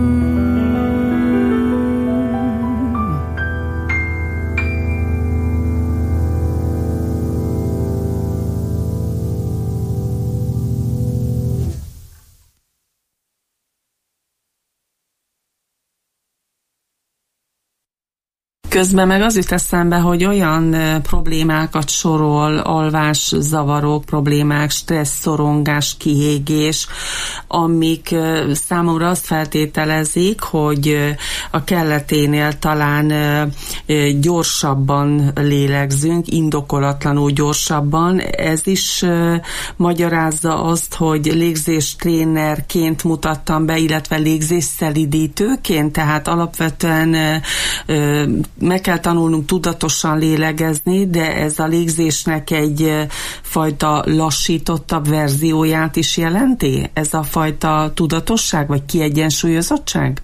Közben meg az jut eszembe, hogy olyan problémákat sorol, alvászavarok, problémák, stressz, szorongás, kiégés, amik számomra azt feltételezik, hogy a kelleténél talán gyorsabban lélegzünk, indokolatlanul gyorsabban. Ez is magyarázza azt, hogy légzéstrénerként mutattam be, illetve légzésszelidítőként, tehát alapvetően meg kell tanulnunk tudatosan lélegezni, de ez a légzésnek egy fajta lassítottabb verzióját is jelenti? Ez a fajta tudatosság, vagy kiegyensúlyozottság?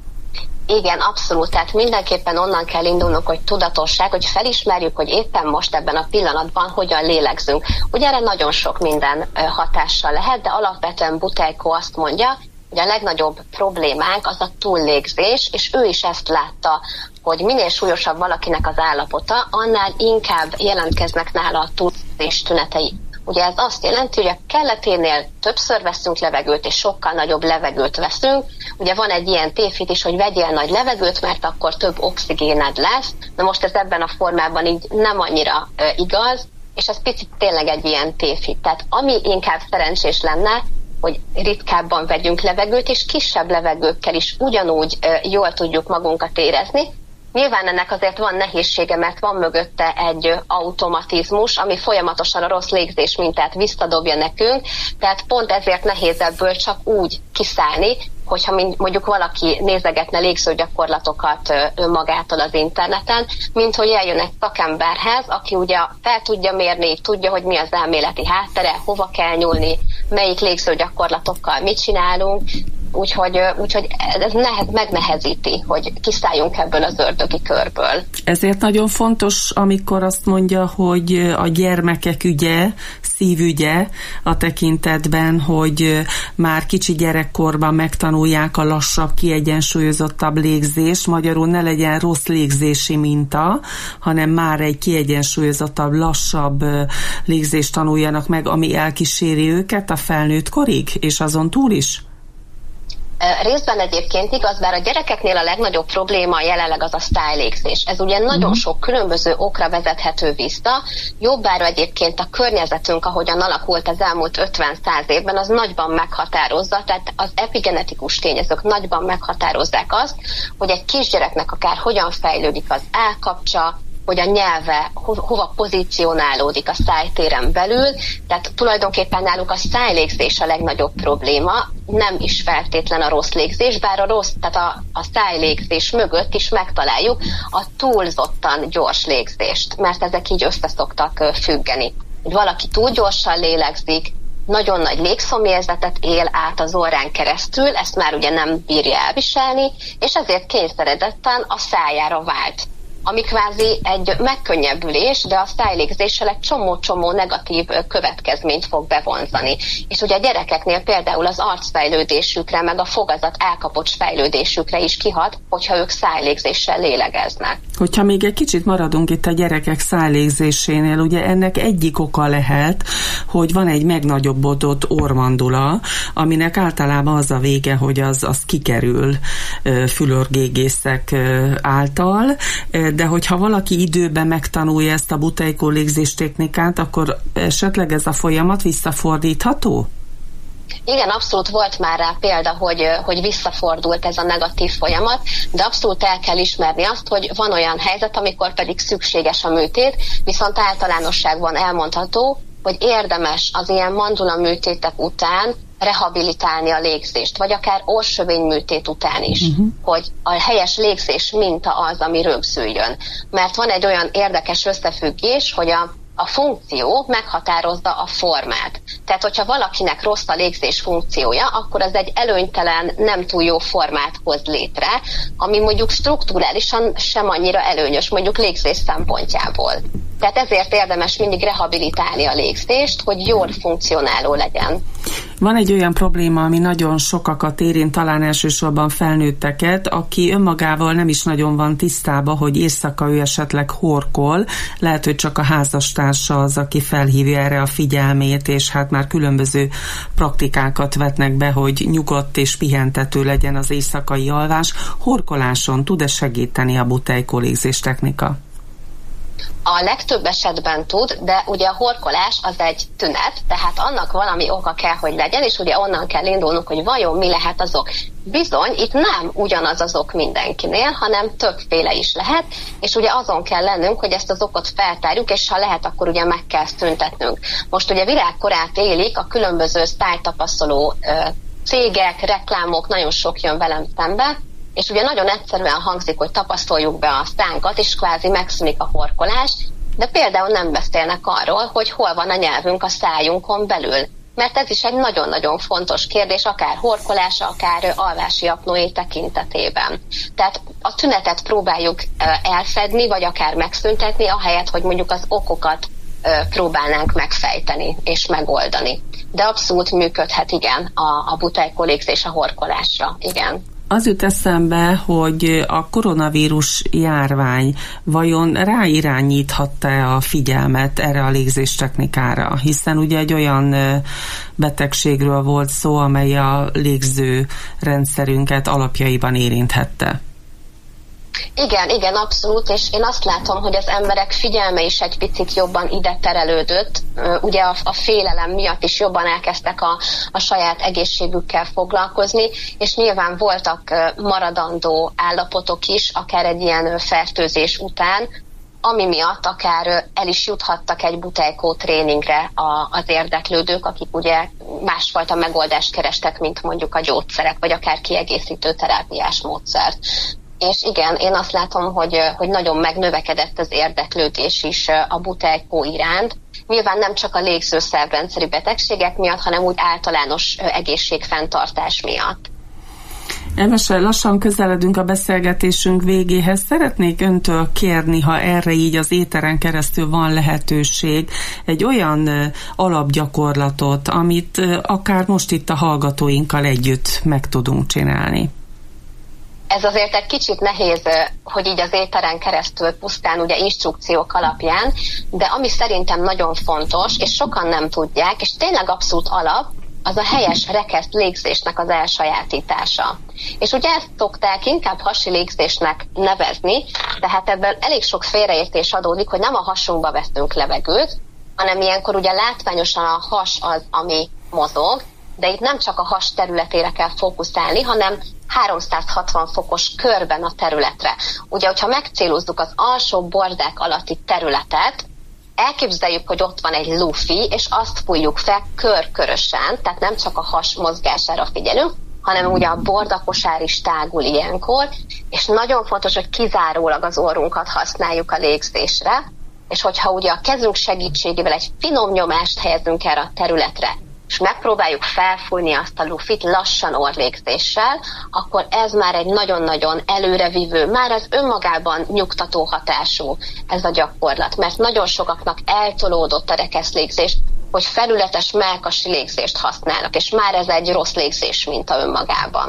Igen, abszolút. Tehát mindenképpen onnan kell indulnunk, hogy tudatosság, hogy felismerjük, hogy éppen most ebben a pillanatban hogyan lélegzünk. Ugye erre nagyon sok minden hatással lehet, de alapvetően Butejko azt mondja, hogy a legnagyobb problémánk az a túllégzés, és ő is ezt látta, hogy minél súlyosabb valakinek az állapota, annál inkább jelentkeznek nála a túllégzés tünetei. Ugye ez azt jelenti, hogy a kelleténél többször veszünk levegőt, és sokkal nagyobb levegőt veszünk. Ugye van egy ilyen tévhit is, hogy vegyél nagy levegőt, mert akkor több oxigéned lesz. Na most ez ebben a formában így nem annyira uh, igaz, és ez picit tényleg egy ilyen tévhit. Tehát ami inkább szerencsés lenne, hogy ritkábban vegyünk levegőt, és kisebb levegőkkel is ugyanúgy uh, jól tudjuk magunkat érezni. Nyilván ennek azért van nehézsége, mert van mögötte egy automatizmus, ami folyamatosan a rossz légzés mintát visszadobja nekünk, tehát pont ezért nehéz ebből csak úgy kiszállni, hogyha mondjuk valaki nézegetne légzőgyakorlatokat önmagától az interneten, mint hogy eljön egy szakemberhez, aki ugye fel tudja mérni, tudja, hogy mi az elméleti háttere, hova kell nyúlni, melyik légzőgyakorlatokkal mit csinálunk, Úgyhogy, úgyhogy ez nehez, megnehezíti, hogy kiszálljunk ebből az ördögi körből. Ezért nagyon fontos, amikor azt mondja, hogy a gyermekek ügye, szívügye a tekintetben, hogy már kicsi gyerekkorban megtanulják a lassabb, kiegyensúlyozottabb légzést, magyarul ne legyen rossz légzési minta, hanem már egy kiegyensúlyozottabb, lassabb légzést tanuljanak meg, ami elkíséri őket a felnőtt korig, és azon túl is? Részben egyébként igaz, bár a gyerekeknél a legnagyobb probléma jelenleg az a sztájlégzés. Ez ugye nagyon sok különböző okra vezethető vissza. Jobbára egyébként a környezetünk, ahogyan alakult az elmúlt ötven-száz évben, az nagyban meghatározza, tehát az epigenetikus tényezők nagyban meghatározzák azt, hogy egy kisgyereknek akár hogyan fejlődik az állkapcsa, hogy a nyelve ho- hova pozícionálódik a szájtéren belül, tehát tulajdonképpen náluk a szájlégzés a legnagyobb probléma, nem is feltétlen a rossz légzés, bár a rossz, tehát a, a szájlégzés mögött is megtaláljuk a túlzottan gyors légzést, mert ezek így összeszoktak függeni. Hogy valaki túl gyorsan lélegzik, nagyon nagy légszomjérzetet él át az orrán keresztül, ezt már ugye nem bírja elviselni, és ezért kényszeredetten a szájára vált, ami kvázi egy megkönnyebbülés, de a szájlégzéssel egy csomó-csomó negatív következményt fog bevonzani. És ugye a gyerekeknél például az arcfejlődésükre, meg a fogazat elkapocs fejlődésükre is kihat, hogyha ők szájlégzéssel lélegeznek. Hogyha még egy kicsit maradunk itt a gyerekek szájlégzésénél, ugye ennek egyik oka lehet, hogy van egy megnagyobbodott orrmandula, aminek általában az a vége, hogy az, az kikerül fülörgégészek által, de hogyha valaki időben megtanulja ezt a Butejko légzés technikát, akkor esetleg ez a folyamat visszafordítható? Igen, abszolút volt már rá példa, hogy, hogy visszafordult ez a negatív folyamat, de abszolút el kell ismerni azt, hogy van olyan helyzet, amikor pedig szükséges a műtét, viszont általánosságban elmondható, hogy érdemes az ilyen mandula műtétek után rehabilitálni a légzést, vagy akár orrsövény műtét után is, uh-huh. hogy a helyes légzés minta az, ami rögzüljön. Mert van egy olyan érdekes összefüggés, hogy a A funkció meghatározza a formát. Tehát, hogyha valakinek rossz a légzés funkciója, akkor az egy előnytelen, nem túl jó formát hoz létre, ami mondjuk strukturálisan sem annyira előnyös, mondjuk légzés szempontjából. Tehát ezért érdemes mindig rehabilitálni a légzést, hogy jól funkcionáló legyen. Van egy olyan probléma, ami nagyon sokakat érint, talán elsősorban felnőtteket, aki önmagával nem is nagyon van tisztában, hogy éjszaka ő esetleg horkol, lehet, hogy csak a házastársa az, aki felhívja erre a figyelmét, és hát már különböző praktikákat vetnek be, hogy nyugodt és pihentető legyen az éjszakai alvás. Horkoláson tud-e segíteni a Buteyko légzés technika? A legtöbb esetben tud, de ugye a horkolás az egy tünet, tehát annak valami oka kell, hogy legyen, és ugye onnan kell indulnunk, hogy vajon mi lehet az ok. Bizony, itt nem ugyanaz az ok mindenkinél, hanem többféle is lehet, és ugye azon kell lennünk, hogy ezt az okot feltárjuk, és ha lehet, akkor ugye meg kell szüntetnünk. Most ugye világkorát élik a különböző sztájtapasztaló cégek, reklámok, nagyon sok jön velem szembe, és ugye nagyon egyszerűen hangzik, hogy tapasztaljuk be a szánkat, és kvázi megszűnik a horkolás, de például nem beszélnek arról, hogy hol van a nyelvünk a szájunkon belül. Mert ez is egy nagyon-nagyon fontos kérdés, akár horkolása, akár alvási apnoé tekintetében. Tehát a tünetet próbáljuk elfedni, vagy akár megszüntetni, ahelyett, hogy mondjuk az okokat próbálnánk megfejteni és megoldani. De abszolút működhet, igen, a, a Buteyko légzés a horkolásra, igen. Az jut eszembe, hogy a koronavírus járvány vajon ráirányíthatta a figyelmet erre a légzéstechnikára, hiszen ugye egy olyan betegségről volt szó, amely a légző rendszerünket alapjaiban érinthette. Igen, igen, abszolút, és én azt látom, hogy az emberek figyelme is egy picit jobban ide terelődött. Ugye a, a félelem miatt is jobban elkezdtek a, a saját egészségükkel foglalkozni, és nyilván voltak maradandó állapotok is, akár egy ilyen fertőzés után, ami miatt akár el is juthattak egy Buteyko tréningre a, az érdeklődők, akik ugye másfajta megoldást kerestek, mint mondjuk a gyógyszerek, vagy akár kiegészítő terápiás módszert. És igen, én azt látom, hogy, hogy nagyon megnövekedett az érdeklődés is a Buteyko iránt. Nyilván nem csak a légzőszervrendszeri betegségek miatt, hanem úgy általános egészségfenntartás miatt. Emese, lassan közeledünk a beszélgetésünk végéhez. Szeretnék öntől kérni, ha erre így az éteren keresztül van lehetőség, egy olyan alapgyakorlatot, amit akár most itt a hallgatóinkkal együtt meg tudunk csinálni. Ez azért egy kicsit nehéz, hogy így az éteren keresztül pusztán ugye instrukciók alapján, de ami szerintem nagyon fontos, és sokan nem tudják, és tényleg abszolút alap, az a helyes rekeszt légzésnek az elsajátítása. És ugye ezt szokták inkább hasi légzésnek nevezni, tehát ebből elég sok félreértés adódik, hogy nem a hasunkba veszünk levegőt, hanem ilyenkor ugye látványosan a has az, ami mozog, de itt nem csak a has területére kell fókuszálni, hanem háromszázhatvan fokos körben a területre. Ugye, hogyha megcélozzuk az alsó bordák alatti területet, elképzeljük, hogy ott van egy lufi, és azt fújjuk fel körkörösen, tehát nem csak a has mozgására figyelünk, hanem ugye a bordakosár is tágul ilyenkor, és nagyon fontos, hogy kizárólag az orrunkat használjuk a légzésre, és hogyha ugye a kezünk segítségével egy finom nyomást helyezünk erre a területre, és megpróbáljuk felfújni azt a lufit lassan orrlégzéssel, akkor ez már egy nagyon-nagyon előrevívő, már az önmagában nyugtató hatású ez a gyakorlat, mert nagyon sokaknak eltolódott a rekeszlégzés, hogy felületes mellkasi légzést használnak, és már ez egy rossz légzés minta önmagában.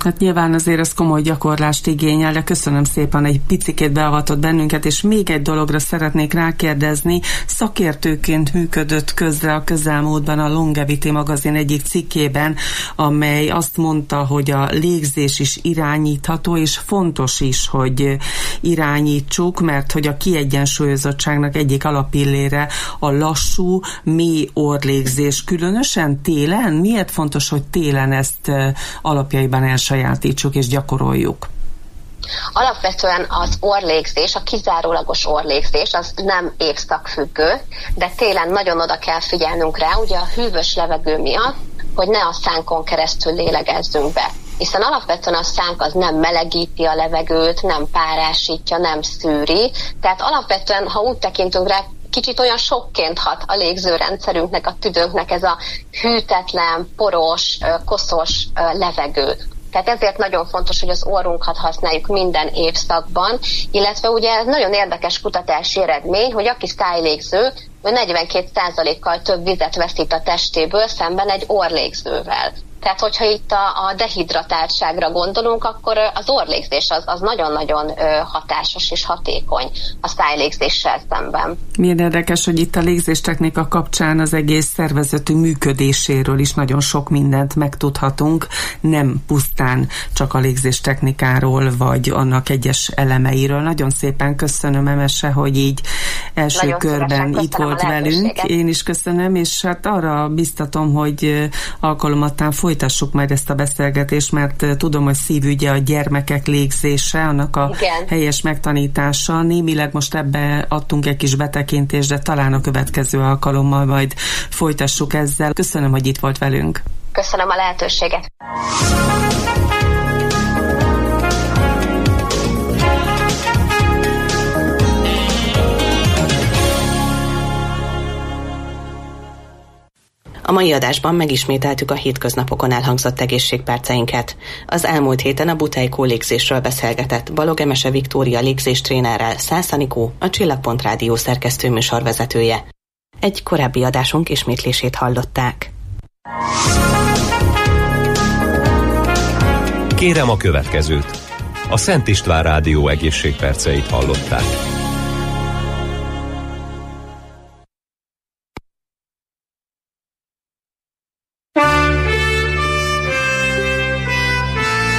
Hát nyilván azért ez komoly gyakorlást igényel, de köszönöm szépen, egy picikét beavatott bennünket, és még egy dologra szeretnék rákérdezni. Szakértőként működött közre a közelmúltban a Longevity magazin egyik cikkében, amely azt mondta, hogy a légzés is irányítható, és fontos is, hogy irányítsuk, mert hogy a kiegyensúlyozottságnak egyik alapillére a lassú, mély orrlégzés, különösen télen. Miért fontos, hogy télen ezt alapjaiban elsajátítsuk és gyakoroljuk? Alapvetően az orrlégzés, a kizárólagos orrlégzés, az nem évszakfüggő, de télen nagyon oda kell figyelnünk rá, ugye a hűvös levegő miatt, hogy ne a szánkon keresztül lélegezzünk be. Hiszen alapvetően a szánk az nem melegíti a levegőt, nem párásítja, nem szűri, tehát alapvetően, ha úgy tekintünk rá, kicsit olyan sokként hat a légzőrendszerünknek, a tüdőnknek ez a hűtetlen, poros, koszos levegő. Tehát ezért nagyon fontos, hogy az orrunkat használjuk minden évszakban, illetve ugye ez nagyon érdekes kutatási eredmény, hogy aki szájlégző, ő negyvenkét százalékkal több vizet veszít a testéből szemben egy orrlégzővel. Tehát, hogyha itt a, a dehidratáltságra gondolunk, akkor az orrlégzés az, az nagyon-nagyon hatásos és hatékony a szájlégzéssel szemben. Milyen érdekes, hogy itt a légzéstechnika kapcsán az egész szervezetünk működéséről is nagyon sok mindent megtudhatunk, nem pusztán csak a légzéstechnikáról, vagy annak egyes elemeiről. Nagyon szépen köszönöm, Emese, hogy így első nagyon körben itt volt velünk. Én is köszönöm, és hát arra biztatom, hogy alkalomattán folytassuk majd ezt a beszélgetést, mert tudom, hogy szívügye a gyermekek légzése, annak a Igen. helyes megtanítása. Némileg most ebbe adtunk egy kis betekintést, de talán a következő alkalommal majd folytassuk ezzel. Köszönöm, hogy itt volt velünk. Köszönöm a lehetőséget. A mai adásban megismételtük a hétköznapokon elhangzott egészségperceinket. Az elmúlt héten a Butejko légzésről beszélgetett Balog Emese Viktória légzéstrénerrel Szász Anikó, a Csillagpont Rádió szerkesztő műsorvezetője. Egy korábbi adásunk ismétlését hallották. Kérem a következőt. A Szent István Rádió egészségperceit hallották.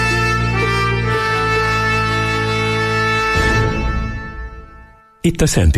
Itt a Szent